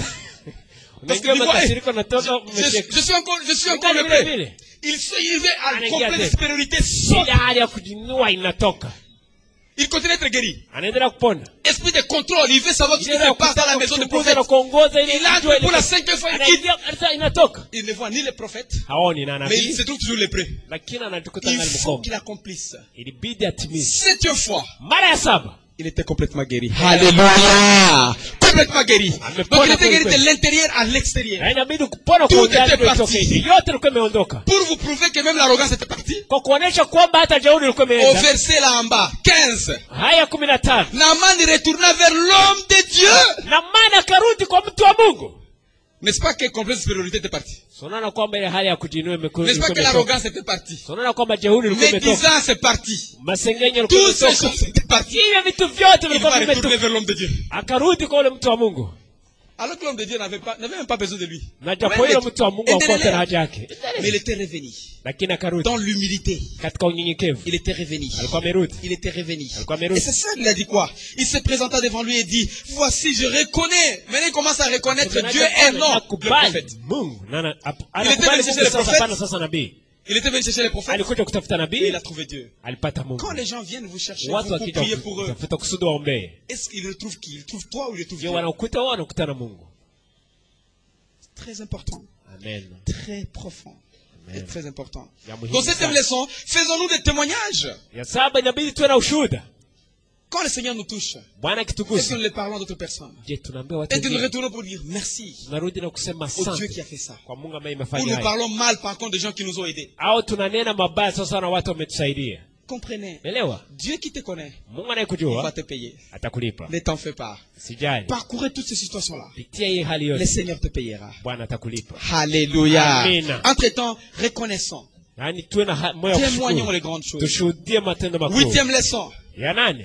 Speaker 2: Parce que
Speaker 3: Unajua
Speaker 2: tu vois,
Speaker 3: makasiriko natoka
Speaker 2: je suis encore le
Speaker 3: vile
Speaker 2: prêt.
Speaker 3: vile.
Speaker 2: Il se veut à
Speaker 3: Anaingia
Speaker 2: complet de
Speaker 3: tena.
Speaker 2: supériorité saute.
Speaker 3: Ile hali ya kujinua inatoka.
Speaker 2: Il continue d'être guéri.
Speaker 3: Anaendelea kupona.
Speaker 2: Esprit de contrôle, il veut savoir ce qui
Speaker 3: Ile
Speaker 2: se
Speaker 3: ya
Speaker 2: passe dans la
Speaker 3: kutaka
Speaker 2: maison du
Speaker 3: kuchunguza
Speaker 2: prophète.
Speaker 3: na kuongoza ile
Speaker 2: Il entre
Speaker 3: kujua ile-
Speaker 2: pour la 5e fois, il quitte.
Speaker 3: Anaingia sasa inatoka.
Speaker 2: Il ne voit ni les prophètes,
Speaker 3: Haoni na
Speaker 2: mais il
Speaker 3: nabii,
Speaker 2: se trouve toujours les prêts.
Speaker 3: lakini anajikuta
Speaker 2: Il
Speaker 3: ngali
Speaker 2: faut
Speaker 3: mkomo.
Speaker 2: qu'il accomplisse.
Speaker 3: Ilibidi atimize.
Speaker 2: 7e fois,
Speaker 3: Mara ya 7.
Speaker 2: il était complètement guéri. Alléluia! Complètement guéri. Donc il était guéri de l'intérieur à l'extérieur.
Speaker 3: Na inabidi kupona
Speaker 2: Tout
Speaker 3: kwa undani
Speaker 2: était
Speaker 3: ndio itoke
Speaker 2: parti.
Speaker 3: nje. Yote ilikuwa imeondoka.
Speaker 2: Pour vous prouver que même l'arrogance était partie,
Speaker 3: Kwa kuonesha kwamba hata jeuri ilikuwa
Speaker 2: au
Speaker 3: imeenda.
Speaker 2: verset là en bas, 15,
Speaker 3: Haya 15.
Speaker 2: Naaman retourna vers l'homme de Dieu.
Speaker 3: Na maana akarudi kwa mtu wa Mungu.
Speaker 2: N'est-ce pas que complète supériorité était partie?
Speaker 3: Unaona kwamba ile hali ya kujinua imekuwa.
Speaker 2: N'est-ce pas que l'arrogance était partie?
Speaker 3: Unaona kwamba jeuri ilikuwa imetoka.
Speaker 2: Médisance est partie.
Speaker 3: Masengenyo ilikuwa
Speaker 2: Toutes ces
Speaker 3: imetoka.
Speaker 2: choses étaient parties.
Speaker 3: Hivyo vitu vyote
Speaker 2: Il
Speaker 3: vilikuwa
Speaker 2: va retourner
Speaker 3: vimetoka.
Speaker 2: vers l'homme de Dieu.
Speaker 3: Akarudi kwa ule mtu wa Mungu.
Speaker 2: Alors que l'homme de Dieu n'avait même pas besoin de lui.
Speaker 3: Na japo yule mtu wa Mungu hakuwa tena haja yake.
Speaker 2: Mais il était revenu.
Speaker 3: Lakini akarudi
Speaker 2: Dans l'humilité.
Speaker 3: katika unyenyekevu.
Speaker 2: Il était revenu.
Speaker 3: Alikuwa amerudi.
Speaker 2: Il était revenu.
Speaker 3: Alikuwa amerudi.
Speaker 2: Et c'est ça qu'il a dit quoi? Il se présenta devant lui et dit, voici, je reconnais. Maintenant, il commence à reconnaître Dieu est non, le prophète.
Speaker 3: Mungu. Na
Speaker 2: Il était venu chercher les
Speaker 3: sasa pana
Speaker 2: prophètes.
Speaker 3: sasa nabii.
Speaker 2: Il était venu chercher les prophètes.
Speaker 3: Alikuja kutafuta
Speaker 2: Et
Speaker 3: nabii,
Speaker 2: il a trouvé Dieu.
Speaker 3: alipata Mungu.
Speaker 2: Quand les gens viennent vous chercher,
Speaker 3: Watu
Speaker 2: vous
Speaker 3: wakija
Speaker 2: priez pour eux.
Speaker 3: kutafuta kusudi waombee.
Speaker 2: Est-ce qu'ils retrouvent qui? Ils trouvent toi ou ils retrouvent
Speaker 3: Ndio
Speaker 2: Dieu?
Speaker 3: wanakuta wao wanakutana Mungu.
Speaker 2: Très important.
Speaker 3: Amen.
Speaker 2: Très profond. Et
Speaker 3: Amen.
Speaker 2: très important.
Speaker 3: Ya muhimu
Speaker 2: Dans cette
Speaker 3: sana.
Speaker 2: leçon, faisons-nous des témoignages.
Speaker 3: Ya saba inabidi tuwe na ushuhuda.
Speaker 2: Quand le Seigneur nous touche,
Speaker 3: Bwana
Speaker 2: est-ce que
Speaker 3: kitugusa.
Speaker 2: nous le parlons à d'autres personnes?
Speaker 3: Je, tunaambia watu
Speaker 2: Et que nous
Speaker 3: wengine.
Speaker 2: retournons pour dire merci
Speaker 3: Tunarudi na kusema
Speaker 2: au Dieu qui
Speaker 3: asante
Speaker 2: a fait ça.
Speaker 3: kwa Mungu ambaye
Speaker 2: Ou
Speaker 3: imefanya
Speaker 2: nous
Speaker 3: haya.
Speaker 2: parlons mal par contre des gens qui nous ont aidés.
Speaker 3: Au tunanena mabaya sasa na watu wametusaidia.
Speaker 2: Comprenez,
Speaker 3: Elewa?
Speaker 2: Dieu qui te connaît,
Speaker 3: Mungu
Speaker 2: il va
Speaker 3: anayekujua
Speaker 2: te payer.
Speaker 3: atakulipa.
Speaker 2: Ne t'en fais pas.
Speaker 3: Sijali.
Speaker 2: Parcourez toutes ces situations-là.
Speaker 3: Pitia hii hali
Speaker 2: Le
Speaker 3: yote,
Speaker 2: Seigneur te payera.
Speaker 3: Bwana atakulipa.
Speaker 2: Alléluia.
Speaker 3: Amen.
Speaker 2: Entre-temps, reconnaissons.
Speaker 3: Yaani tuwe na moyo wa
Speaker 2: Témoignons
Speaker 3: kushukuru.
Speaker 2: les grandes choses.
Speaker 3: Tushuhudie matendo makuu.
Speaker 2: 8e leçon.
Speaker 3: Ya nane?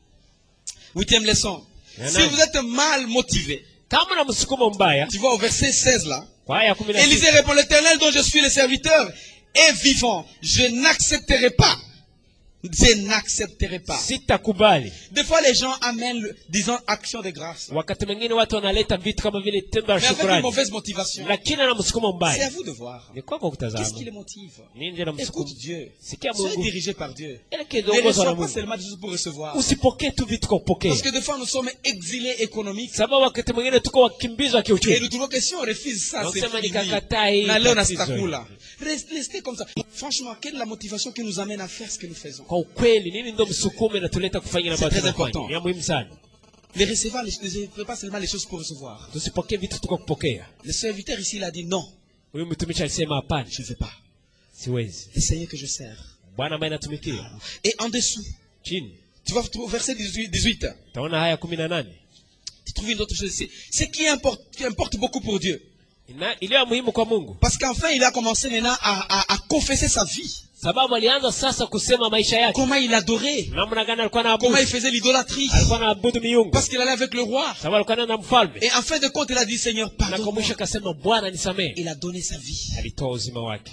Speaker 2: 8e leçon.
Speaker 3: Amen.
Speaker 2: Si vous êtes mal motivé,
Speaker 3: Kama na msukumo mbaya,
Speaker 2: tu vois au verset 16 là,
Speaker 3: kwa aya 16.
Speaker 2: Élisée répond, l'Éternel dont je suis le serviteur est vivant. Je n'accepterai pas Je n'accepterai pas.
Speaker 3: Sitakubali.
Speaker 2: Des fois, les gens amènent, disons, action de grâce.
Speaker 3: Wakati mwingine watu wanaleta vitu kama vile tendo la
Speaker 2: Mais avec une
Speaker 3: shukrani,
Speaker 2: mauvaise motivation.
Speaker 3: lakini ana msukumo
Speaker 2: C'est
Speaker 3: mbaya.
Speaker 2: à vous de voir.
Speaker 3: Ni kwako
Speaker 2: Qu'est-ce
Speaker 3: kutazama
Speaker 2: qui les motive?
Speaker 3: nini ndio namsukumo.
Speaker 2: Écoute Dieu.
Speaker 3: Sikia
Speaker 2: Soyez
Speaker 3: Mungu,
Speaker 2: dirigé par Dieu.
Speaker 3: elekeza
Speaker 2: Ne
Speaker 3: uongozi wa
Speaker 2: reçois pas
Speaker 3: Mungu.
Speaker 2: seulement juste pour recevoir.
Speaker 3: Usipokee tu vitu kwa kupokea,
Speaker 2: Parce que des fois, nous sommes exilés économiques.
Speaker 3: sababu wakati mwingine tuko wakimbizwa
Speaker 2: Et
Speaker 3: kiuchumi.
Speaker 2: nous trouvons que si on refuse ça,
Speaker 3: Donc,
Speaker 2: c'est
Speaker 3: sema
Speaker 2: fini.
Speaker 3: nikakataa hii
Speaker 2: Na leo
Speaker 3: tatizo
Speaker 2: nasitakula. Restez comme ça. Franchement, quelle est la motivation qui nous amène à faire ce que nous faisons?
Speaker 3: Kwa ukweli nini ndio msukumo inatuleta kufanya na
Speaker 2: C'est
Speaker 3: ambayo
Speaker 2: très
Speaker 3: tunafanya?
Speaker 2: important.
Speaker 3: Ni ya muhimu sana.
Speaker 2: Les receveurs ne font pas seulement les choses pour recevoir.
Speaker 3: Tusipokee vitu tu kwa kupokea.
Speaker 2: Le serviteur ici, il a dit non,
Speaker 3: Huyu mtumishi alisema hapana,
Speaker 2: je ne veux pas.
Speaker 3: siwezi.
Speaker 2: Le Seigneur que je sers.
Speaker 3: Bwana ambaye natumikia.
Speaker 2: Et en dessous,
Speaker 3: Chini
Speaker 2: tu vas trouver au verset 18.
Speaker 3: taona haya 18.
Speaker 2: Tu trouves une autre chose ici. Ce qui importe beaucoup pour Dieu.
Speaker 3: Iliyo muhimu kwa Mungu.
Speaker 2: Parce qu'enfin, il a commencé maintenant à confesser sa vie.
Speaker 3: Sababu alianza sasa kusema maisha yake.
Speaker 2: Comment il adorait.
Speaker 3: Namna gani alikuwa anaabudu.
Speaker 2: Comment il faisait l'idolâtrie.
Speaker 3: Alikuwa anaabudu miungu.
Speaker 2: Parce qu'il allait avec le roi.
Speaker 3: Sababu alikuwa anaenda mfalme.
Speaker 2: Et en fin de compte, il a dit, Seigneur,
Speaker 3: Na kwa
Speaker 2: pardonne-moi.
Speaker 3: mwisho akasema Bwana nisamehe.
Speaker 2: Il a donné sa vie.
Speaker 3: Alitoa uzima wake.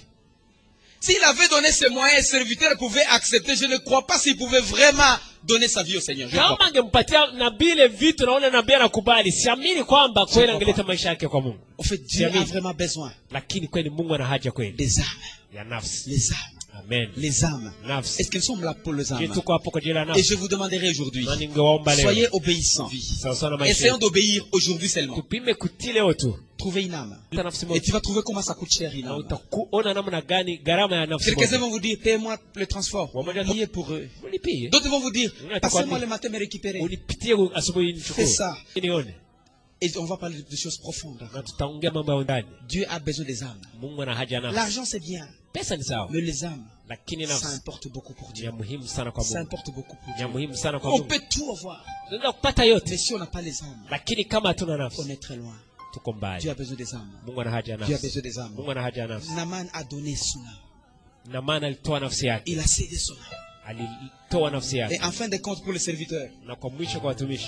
Speaker 2: S'il avait donné ses moyens, ses serviteurs pouvaient accepter. Je ne crois pas s'il pouvait vraiment donner sa vie au Seigneur. Je crois
Speaker 3: Kama angempatia nabii ile vitu naona nabii anakubali, siamini kwamba kweli angeleta maisha yake kwa Mungu.
Speaker 2: En fait, Dieu a vraiment besoin
Speaker 3: Lakini kweli Mungu ana haja kweli
Speaker 2: des âmes.
Speaker 3: ya nafsi.
Speaker 2: Les âmes.
Speaker 3: Amen.
Speaker 2: Les âmes.
Speaker 3: Nafsi.
Speaker 2: Est-ce qu'ils sont là pour les
Speaker 3: Je
Speaker 2: âmes?
Speaker 3: tuko hapo kwa ajili ya
Speaker 2: Et
Speaker 3: nafsi.
Speaker 2: je vous demanderai aujourd'hui,
Speaker 3: Na ningewaomba leo.
Speaker 2: soyez obéissants.
Speaker 3: Sawa sawa na maisha.
Speaker 2: Essayons d'obéir aujourd'hui seulement.
Speaker 3: Tupime kutii leo tu.
Speaker 2: Trouver une âme.
Speaker 3: Leta nafsi
Speaker 2: Et
Speaker 3: moja.
Speaker 2: tu vas trouver comment ça coûte cher une
Speaker 3: Na
Speaker 2: âme.
Speaker 3: utakuona namna gani gharama ya nafsi
Speaker 2: Quelques-uns
Speaker 3: moja.
Speaker 2: vont vous dire, paye-moi le transport.
Speaker 3: Wamoja
Speaker 2: Priez pour eux.
Speaker 3: Ulipie.
Speaker 2: D'autres vont vous dire,
Speaker 3: Unataka
Speaker 2: passez-moi
Speaker 3: nini?
Speaker 2: le matin me récupérer.
Speaker 3: Unipitie asubuhi nichukue.
Speaker 2: Fais ça.
Speaker 3: Nione.
Speaker 2: Et on va parler de choses profondes.
Speaker 3: Na tutaongea mambo ya ndani.
Speaker 2: Dieu a besoin des âmes.
Speaker 3: Mungu ana haja nafsi.
Speaker 2: L'argent c'est bien,
Speaker 3: Pesa ni sawa.
Speaker 2: mais les âmes,
Speaker 3: Lakini
Speaker 2: ça
Speaker 3: nafsi
Speaker 2: importe beaucoup pour
Speaker 3: ni
Speaker 2: Dieu.
Speaker 3: ya muhimu sana kwa
Speaker 2: Ça
Speaker 3: Mungu.
Speaker 2: importe beaucoup pour
Speaker 3: Ni ya
Speaker 2: Dieu.
Speaker 3: muhimu sana kwa
Speaker 2: On
Speaker 3: Mungu.
Speaker 2: peut tout avoir,
Speaker 3: Tunaweza kupata
Speaker 2: mais
Speaker 3: yote.
Speaker 2: si on n'a pas les âmes,
Speaker 3: Lakini kama hatuna
Speaker 2: on
Speaker 3: nafsi,
Speaker 2: est très loin.
Speaker 3: tuko
Speaker 2: Dieu
Speaker 3: mbali.
Speaker 2: a besoin des âmes.
Speaker 3: Mungu ana haja ya
Speaker 2: Dieu a
Speaker 3: nafsi.
Speaker 2: besoin des âmes.
Speaker 3: Mungu ana haja ya nafsi.
Speaker 2: Naaman a donné son âme.
Speaker 3: Na maana alitoa nafsi yake.
Speaker 2: Il a cédé son âme.
Speaker 3: Alitoa nafsi
Speaker 2: Et
Speaker 3: yake.
Speaker 2: en fin de compte, pour les serviteurs,
Speaker 3: Na kwa mwisho kwa watumishi,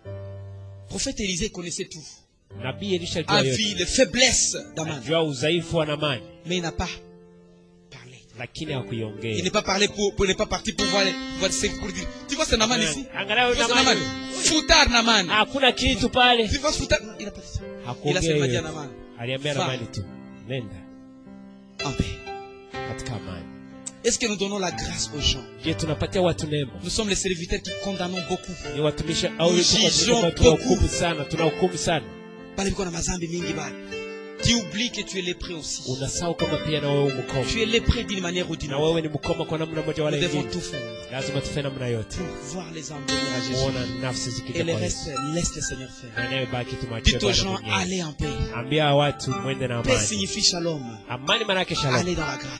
Speaker 2: prophète Élisée connaissait tout.
Speaker 3: nabii Elisha
Speaker 2: A
Speaker 3: alijua
Speaker 2: vu
Speaker 3: yote.
Speaker 2: les faiblesses d'Aman.
Speaker 3: Alijua udhaifu wa Naamani,
Speaker 2: Mais il n'a pas parlé.
Speaker 3: lakini
Speaker 2: Il
Speaker 3: hakuiongea.
Speaker 2: n'est pas parlé pour n'est pas parti pour voir pour dire. Tu vois, c'est Naaman ici.
Speaker 3: Angalau
Speaker 2: Tu vois, c'est
Speaker 3: Naamani.
Speaker 2: Naaman. Foutard Naaman.
Speaker 3: Hakuna kitu pale.
Speaker 2: Tu vois, foutard. Il n'a pas dit ça. Il a
Speaker 3: Hakuongea
Speaker 2: seulement dit à
Speaker 3: yote.
Speaker 2: Naaman,
Speaker 3: Aliambia
Speaker 2: Va.
Speaker 3: Naamani tu, nenda
Speaker 2: en paix.
Speaker 3: katika amani.
Speaker 2: Est-ce que nous donnons la grâce aux gens?
Speaker 3: Je, tunapatia watu neema.
Speaker 2: Nous sommes les serviteurs qui condamnons beaucoup.
Speaker 3: Ni watumishi au
Speaker 2: Nous jugeons
Speaker 3: tunahukumu sana, tunahukumu sana.
Speaker 2: Pale biko na mazambi mingi bana. Tu oublies que tu es lépré aussi.
Speaker 3: Unasahau kama pia na wewe mkoma.
Speaker 2: Tu es lépré d'une manière ou d'une
Speaker 3: Na
Speaker 2: autre.
Speaker 3: wewe ni mkoma kwa namna moja
Speaker 2: Nous
Speaker 3: wala
Speaker 2: devons
Speaker 3: nyingine.
Speaker 2: tout faire
Speaker 3: Lazima tufe namna yote.
Speaker 2: pour voir les âmes venir à Jésus.
Speaker 3: Kuona nafsi
Speaker 2: Et
Speaker 3: zikija
Speaker 2: le
Speaker 3: kwa
Speaker 2: reste,
Speaker 3: Yesu.
Speaker 2: laisse le Seigneur faire.
Speaker 3: Na naye baki tumwachie
Speaker 2: Dites aux
Speaker 3: Bwana
Speaker 2: gens,
Speaker 3: mwenyewe.
Speaker 2: allez en paix.
Speaker 3: Ambia watu mwende na
Speaker 2: Paix
Speaker 3: amani.
Speaker 2: signifie shalom.
Speaker 3: Amani maana yake shalom.
Speaker 2: Allez dans la grâce.